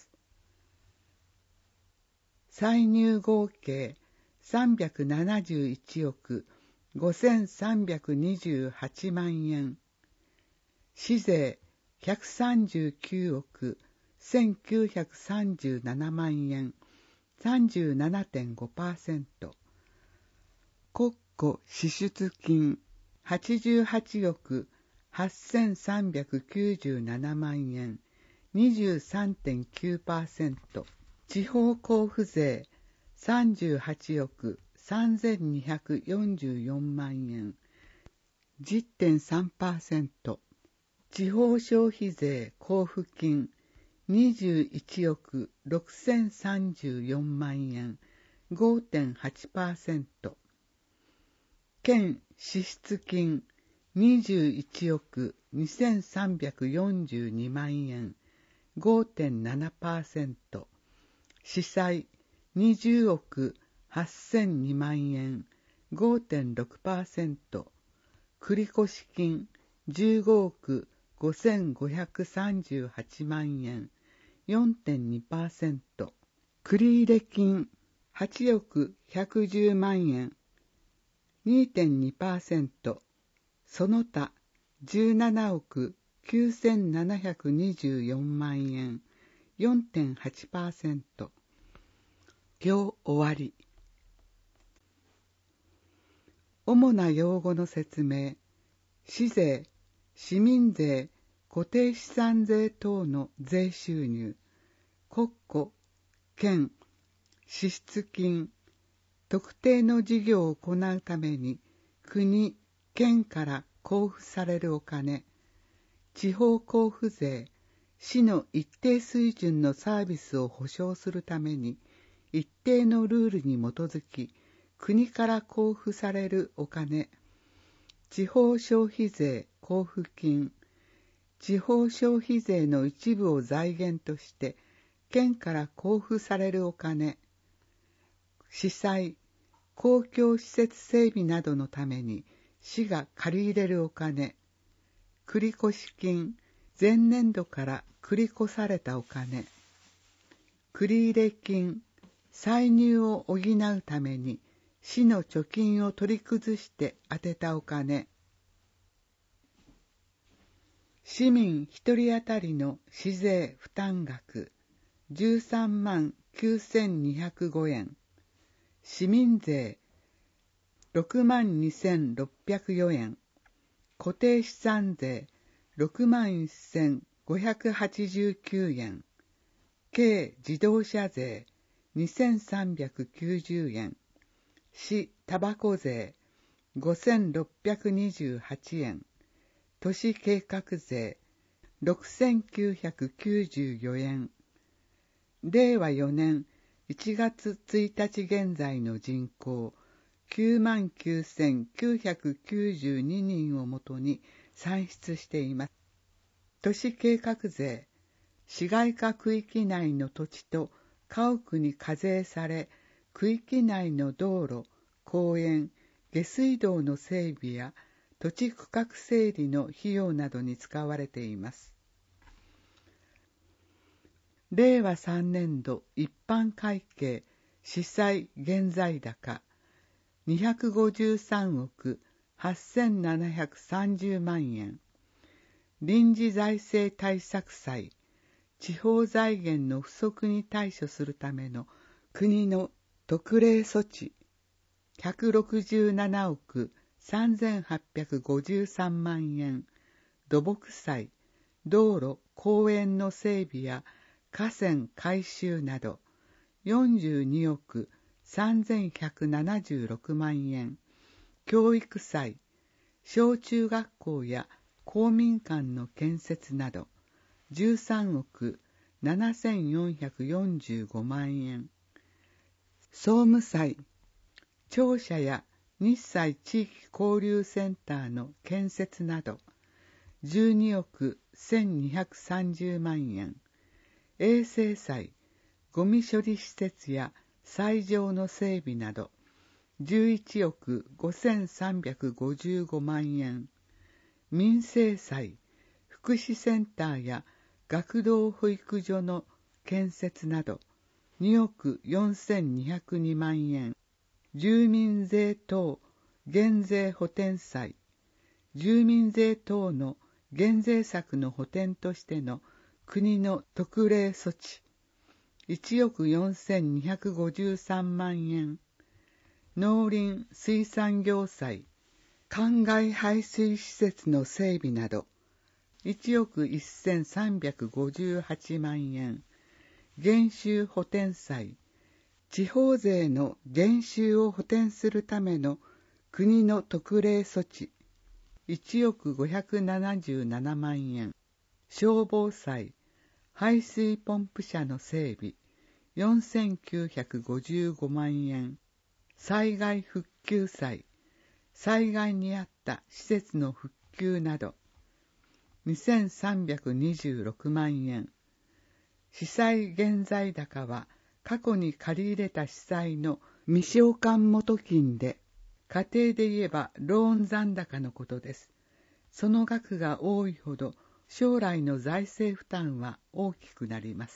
S1: 歳入合計さんびゃくななじゅういちおくごせんさんびゃくにじゅうはちまんえん、市税ひゃくさんじゅうきゅうおくせんきゅうひゃくさんじゅうななまんえん、さんじゅうななてんごパーセント、国庫支出金はちじゅうはちおくはっせんさんびゃくきゅうじゅうななまんえん、にじゅうさんてんきゅうパーセント、地方交付税さんじゅうはちおくさんぜんにひゃくよんじゅうよんまんえん、じゅってんさんパーセント、地方消費税交付金にじゅういちおくろくせんさんじゅうよんまんえん、ごてんはちパーセント、県支出金にじゅういちおくにせんさんびゃくよんじゅうにまんえん、ごてんななパーセント、司債にじゅうおくはっせんにまんえん、ごてんろくパーセント、繰越金じゅうごおくごせんごひゃくさんじゅうはちまんえん、よんてんにパーセント、繰入金はちおくひゃくじゅうまんえん、にてんにパーセント、その他じゅうななおくきゅうせんななひゃくにじゅうよんまんえん、よんてんはちパーセント。表終わり。主な用語の説明。市税、市民税、固定資産税等の税収入、国庫、県、支出金、特定の事業を行うために国、県から交付されるお金、地方交付税、市の一定水準のサービスを保障するために一定のルールに基づき国から交付されるお金、地方消費税交付金、地方消費税の一部を財源として県から交付されるお金、市債、公共施設整備などのために市が借り入れるお金、繰越金、前年度から繰り越されたお金、繰入金、歳入を補うために市の貯金を取り崩して充てたお金、市民一人当たりの市税負担額じゅうさんまんきゅうせんにひゃくごえん、市民税ろくまんにせんろっぴゃくよえん、固定資産税ろくまんせんごひゃくはちじゅうきゅうえん、軽自動車税にせんさんびゃくきゅうじゅうえん、市タバコ税ごせんろっぴゃくにじゅうはちえん、都市計画税ろくせんきゅうひゃくきゅうじゅうよえん、れいわよねんいちがつついたち現在の人口きゅうまんきゅうせんきゅうひゃくきゅうじゅうににんをもとに算出しています。都市計画税、市街化区域内の土地と家屋に課税され、区域内の道路、公園、下水道の整備や土地区画整理の費用などに使われています。れいわさんねんど一般会計市債現在高にひゃくごじゅうさんおくはっせんななひゃくさんじゅうまんえん、臨時財政対策債、地方財源の不足に対処するための国の特例措置ひゃくろくじゅうななおくさんぜんはっぴゃくごじゅうさんまんえん、土木債、道路・公園の整備や河川改修などよんじゅうにおくさんぜんひゃくななじゅうろくまんえん、教育債、小中学校や公民館の建設などじゅうさんおくななせんよんひゃくよんじゅうごまんえん、総務債、庁舎や日西地域交流センターの建設などじゅうにおくせんにひゃくさんじゅうまんえん、衛生債、ゴミ処理施設や斎場の整備などじゅういちおくごせんさんびゃくごじゅうごまんえん、民生債、福祉センターや学童保育所の建設などにおくよんせんにひゃくにまんえん、住民税等減税補填債、住民税等の減税策の補填としての国の特例措置いちおくよんせんにひゃくごじゅうさんまんえん、農林水産業債、灌漑排水施設の整備などいちおくせんさんびゃくごじゅうはちまんえん、減収補填債、地方税の減収を補填するための国の特例措置いちおくごひゃくななじゅうななまんえん、消防債、排水ポンプ車の整備よんせんきゅうひゃくごじゅうごまんえん、災害復旧債、災害にあった施設の復旧などにせんさんびゃくにじゅうろくまんえん、資債現在高は過去に借り入れた資債の未償還元金で、家庭で言えばローン残高のことです。その額が多いほど将来の財政負担は大きくなります。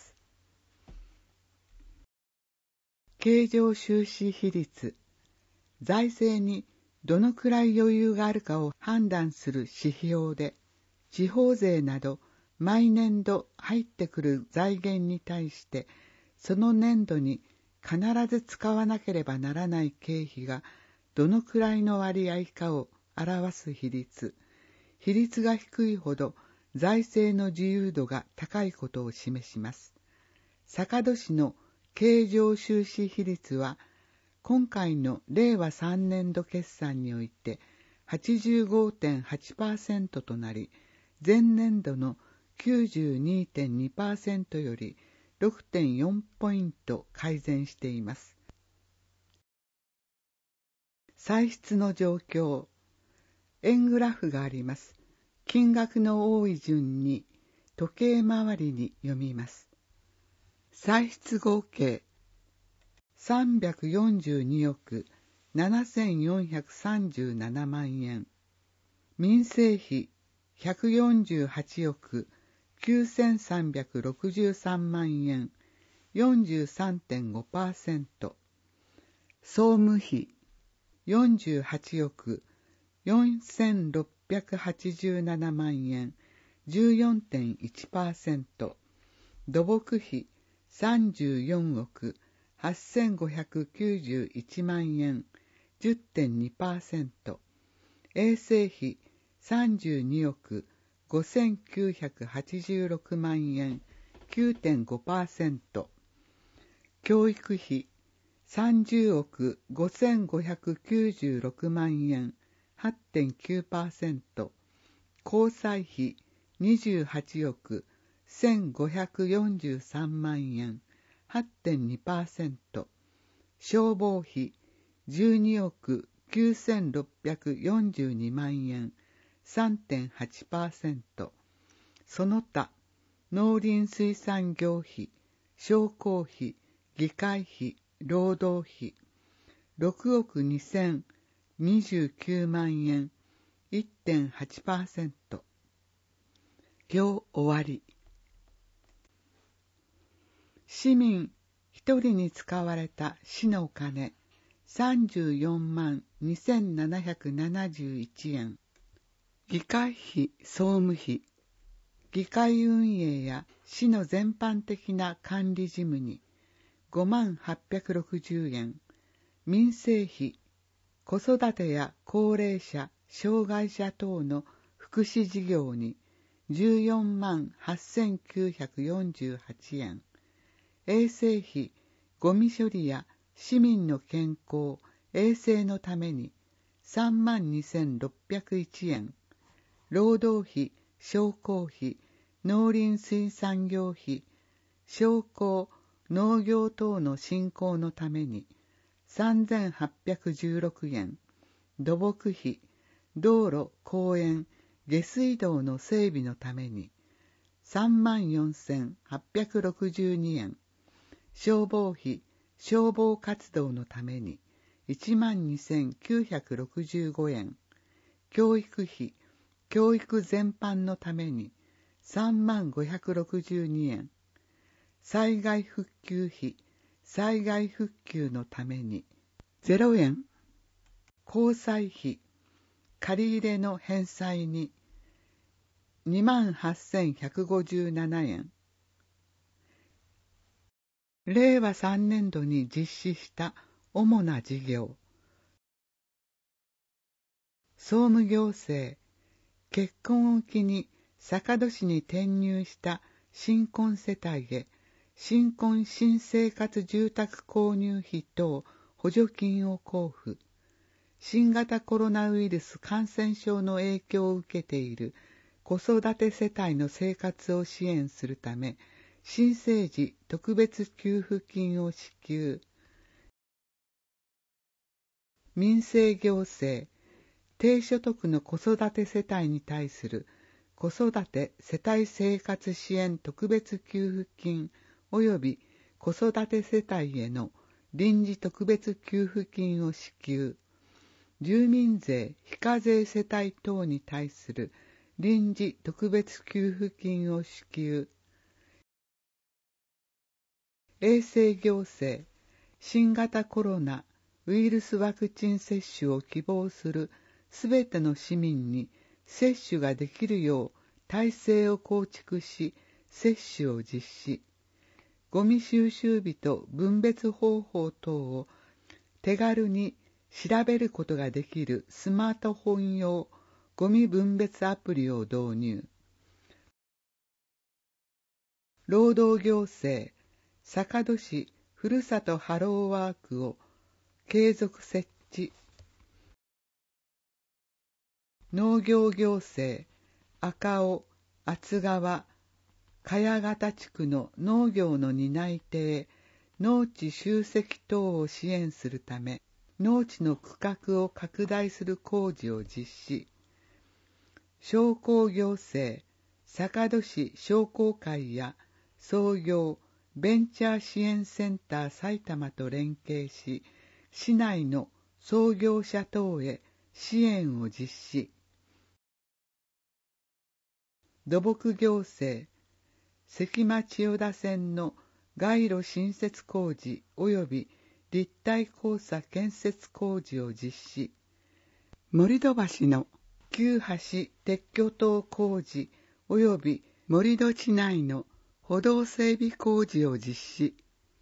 S1: 経常収支比率、財政にどのくらい余裕があるかを判断する指標で、地方税など毎年度入ってくる財源に対してその年度に必ず使わなければならない経費がどのくらいの割合かを表す比率、比率が低いほど財政の自由度が高いことを示します。坂戸市の経常収支比率は今回のれいわさんねんど決算において はちじゅうごてんはちパーセント となり、前年度の きゅうじゅうにてんにパーセント より ろくてんよんポイント改善しています。歳出の状況、円グラフがあります。金額の多い順に時計回りに読みます。歳出合計さんびゃくよんじゅうにおくななせんよんひゃくさんじゅうななまんえん、民生費ひゃくよんじゅうはちおくきゅうせんさんびゃくろくじゅうさんまんえん よんじゅうさんてんごパーセント、総務費よんじゅうはちおくよんせんろっぴゃくはちじゅうななまんえん じゅうよんてんいちパーセント、土木費さんじゅうよんおくはっせんごひゃくきゅうじゅういちまんえん じゅってんにパーセント、衛生費さんじゅうにおくごせんきゅうひゃくはちじゅうろくまんえん きゅうてんごパーセント、教育費さんじゅうおくごせんごひゃくきゅうじゅうろくまんえん はちてんきゅうパーセント、交際費にじゅうはちおくせんごひゃくよんじゅうさんまんえん はちてんにパーセント、消防費じゅうにおくきゅうせんろっぴゃくよんじゅうにまんえん さんてんはちパーセント、その他農林水産業費、商工費、議会費、労働費ろくおくにせんにじゅうきゅうまんえん いってんはちパーセント。行終わり。市民一人に使われた市の金さんじゅうよんまんにせんななひゃくななじゅういちえん、議会費、総務費、議会運営や市の全般的な管理事務にごまんはっぴゃくろくじゅうえん、 民生費、子育てや高齢者、障害者等の福祉事業にじゅうよんまんはっせんきゅうひゃくよんじゅうはちえん、衛生費、ゴミ処理や市民の健康、衛生のためにさんまんにせんろっぴゃくいちえん、労働費、商工費、農林水産業費、商工、農業等の振興のためにさんぜんはっぴゃくじゅうろくえん、土木費、道路、公園、下水道の整備のためにさんまんよんせんはっぴゃくろくじゅうにえん、消防費、消防活動のためにいちまんにせんきゅうひゃくろくじゅうごえん、教育費、教育全般のためにさんまんごひゃくろくじゅうにえん、災害復旧費、災害復旧のためにゼロえん、交際費、借り入れの返済ににまんはっせんひゃくごじゅうななえん、れいわさんねんどに実施した主な事業、総務行政、結婚を機に坂戸市に転入した新婚世帯へ新婚新生活住宅購入費等補助金を交付、新型コロナウイルス感染症の影響を受けている子育て世帯の生活を支援するため、新生児特別給付金を支給、民生行政、低所得の子育て世帯に対する子育て世帯生活支援特別給付金及び子育て世帯への臨時特別給付金を支給、住民税非課税世帯等に対する臨時特別給付金を支給、衛生行政、新型コロナウイルスワクチン接種を希望するすべての市民に接種ができるよう体制を構築し、接種を実施。ゴミ収集日と分別方法等を手軽に調べることができるスマートフォン用ゴミ分別アプリを導入。労働行政、坂戸市ふるさとハローワークを継続設置。農業行政、赤尾、厚川、茅形地区の農業の担い手へ農地集積等を支援するため、農地の区画を拡大する工事を実施。商工行政、坂戸市商工会や創業ベンチャー支援センター埼玉と連携し、市内の創業者等へ支援を実施。土木行政、関間千代田線の街路新設工事及び立体交差建設工事を実施。盛戸橋の旧橋撤去等工事及び盛戸地内の歩道整備工事を実施。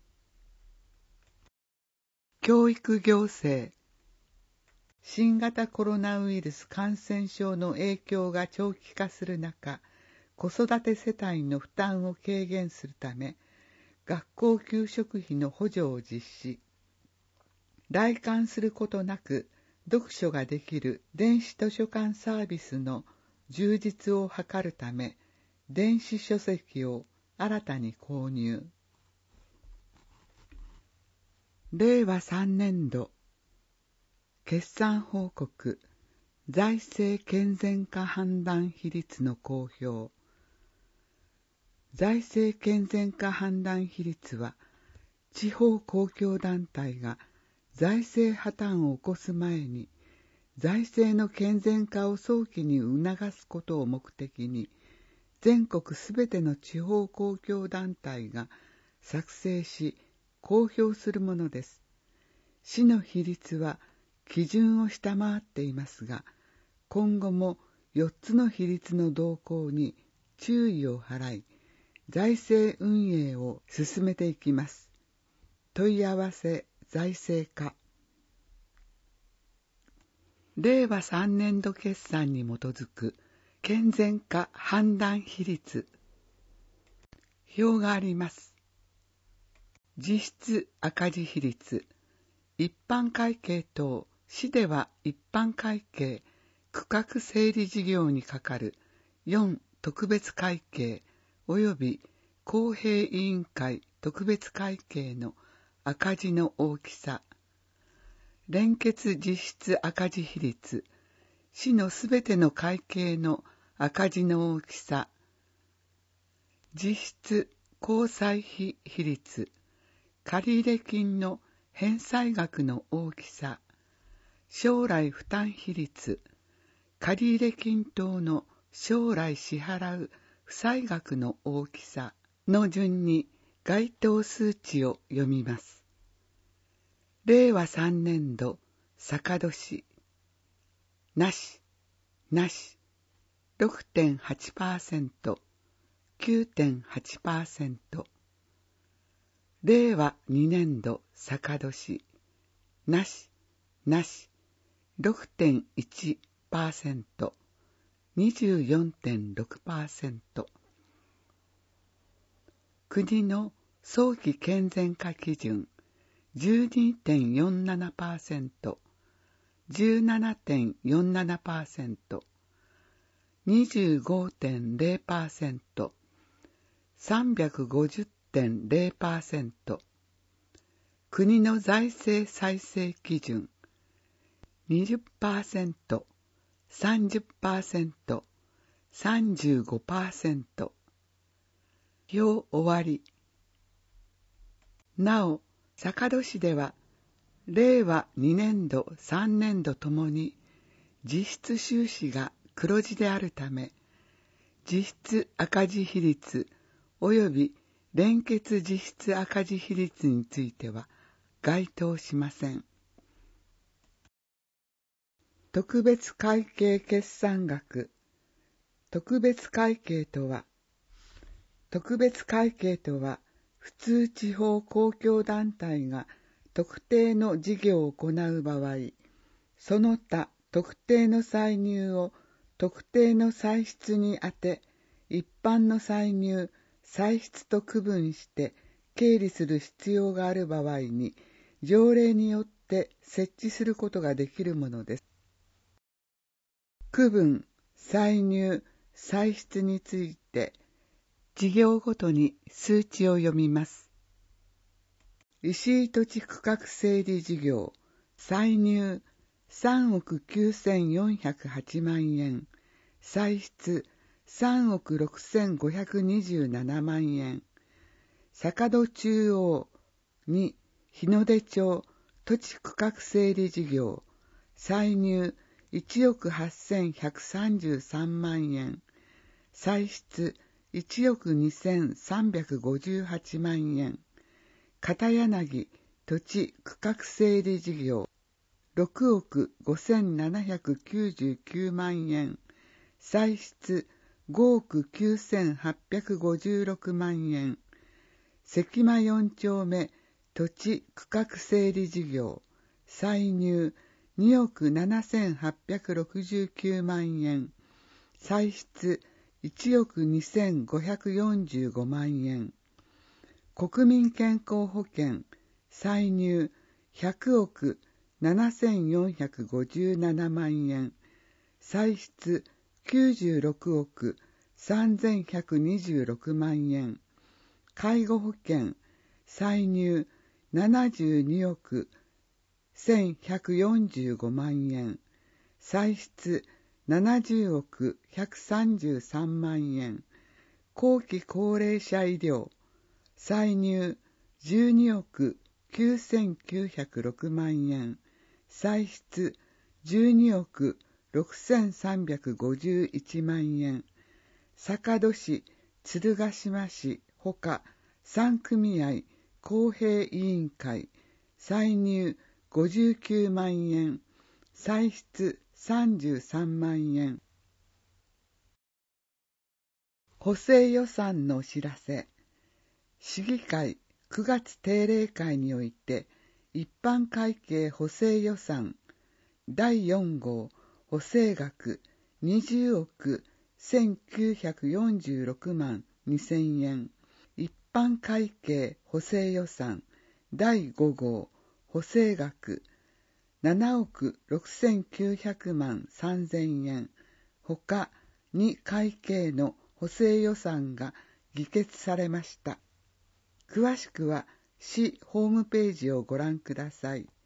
S1: 教育行政、新型コロナウイルス感染症の影響が長期化する中、子育て世帯の負担を軽減するため、学校給食費の補助を実施。来館することなく読書ができる電子図書館サービスの充実を図るため、電子書籍を新たに購入。れいわさんねんど決算報告、財政健全化判断比率の公表。財政健全化判断比率は、地方公共団体が財政破綻を起こす前に、財政の健全化を早期に促すことを目的に、全国すべての地方公共団体が作成し、公表するものです。市の比率は基準を下回っていますが、今後もよっつの比率の動向に注意を払い、財政運営を進めていきます。問い合わせ財政課れいわさんねんど決算に基づく健全化判断比率。表があります。実質赤字比率。一般会計等、市では一般会計、区画整理事業にかかるよん特別会計及び公平委員会特別会計の赤字の大きさ。連結実質赤字比率。市のすべての会計の赤字の大きさ。実質公債費比率。借入金の返済額の大きさ。将来負担比率。借入金等の将来支払う負債額の大きさの順に該当数値を読みます。れいわさんねんど坂年。なし、なし、ろくてんはちパーセント、きゅうてんはちパーセント。れいわにねんど坂年。なし、なし、ろくてんいちパーセント、にじゅうよんてんろくパーセント。国の早期健全化基準 じゅうにてんよんななパーセント、じゅうななてんよんななパーセント、にじゅうごてんゼロパーセント、さんびゃくごじゅってんゼロパーセント。国の財政再生基準 にじゅっパーセント、さんじゅっパーセント、さんじゅうごパーセント。表終わり。なお、坂戸市では、れいわにねんどさんねんどともに実質収支が黒字であるため、実質赤字比率及び連結実質赤字比率については該当しません。特別会計決算額。特別会計とは、特別会計とは、普通地方公共団体が特定の事業を行う場合、その他特定の歳入を特定の歳出に充て、一般の歳入、歳出と区分して経理する必要がある場合に、条例によって設置することができるものです。区分、歳入、歳出について、事業ごとに数値を読みます。石井土地区画整理事業、歳入さんおくきゅうせんよんひゃくはちまんえん、歳出さんおくろくせんごひゃくにじゅうななまんえん、坂戸中央に日の出町土地区画整理事業、歳入いちおくはっせんひゃくさんじゅうさんまんえん、歳出いちおくにせんさんびゃくごじゅうはちまんえん、片柳土地区画整理事業、ろくおくごせんななひゃくきゅうじゅうきゅうまんえん、歳出ごおくきゅうせんはっぴゃくごじゅうろくまんえん、関間よん丁目土地区画整理事業、歳入におくななせんはっぴゃくろくじゅうきゅうまんえん、歳出いちおくにせんごひゃくよんじゅうごまんえん、国民健康保険、歳入ひゃくおくななせんよんひゃくごじゅうななまんえん、歳出きゅうじゅうろくおくさんぜんひゃくにじゅうろくまんえん、介護保険、歳入ななじゅうにおくせんひゃくよんじゅうごまんえん、歳出ななじゅうおくひゃくさんじゅうさんまんえん、後期高齢者医療、歳入じゅうにおくきゅうせんきゅうひゃくろくまんえん、歳出じゅうにおくろくせんさんびゃくごじゅういちまんえん、坂戸市、鶴ヶ島市ほかさん組合公平委員会、歳入ごじゅうきゅうまんえん、歳出さんじゅうさんまんえん。補正予算のお知らせ。市議会くがつ定例会において一般会計補正予算だいよん号補正額にじゅうおくせんきゅうひゃくよんじゅうろくまんにせんえん、一般会計補正予算だいご号補正額ななおくろくせんきゅうひゃくまんさんぜんえん、ほかに会計の補正予算が議決されました。詳しくは市ホームページをご覧ください。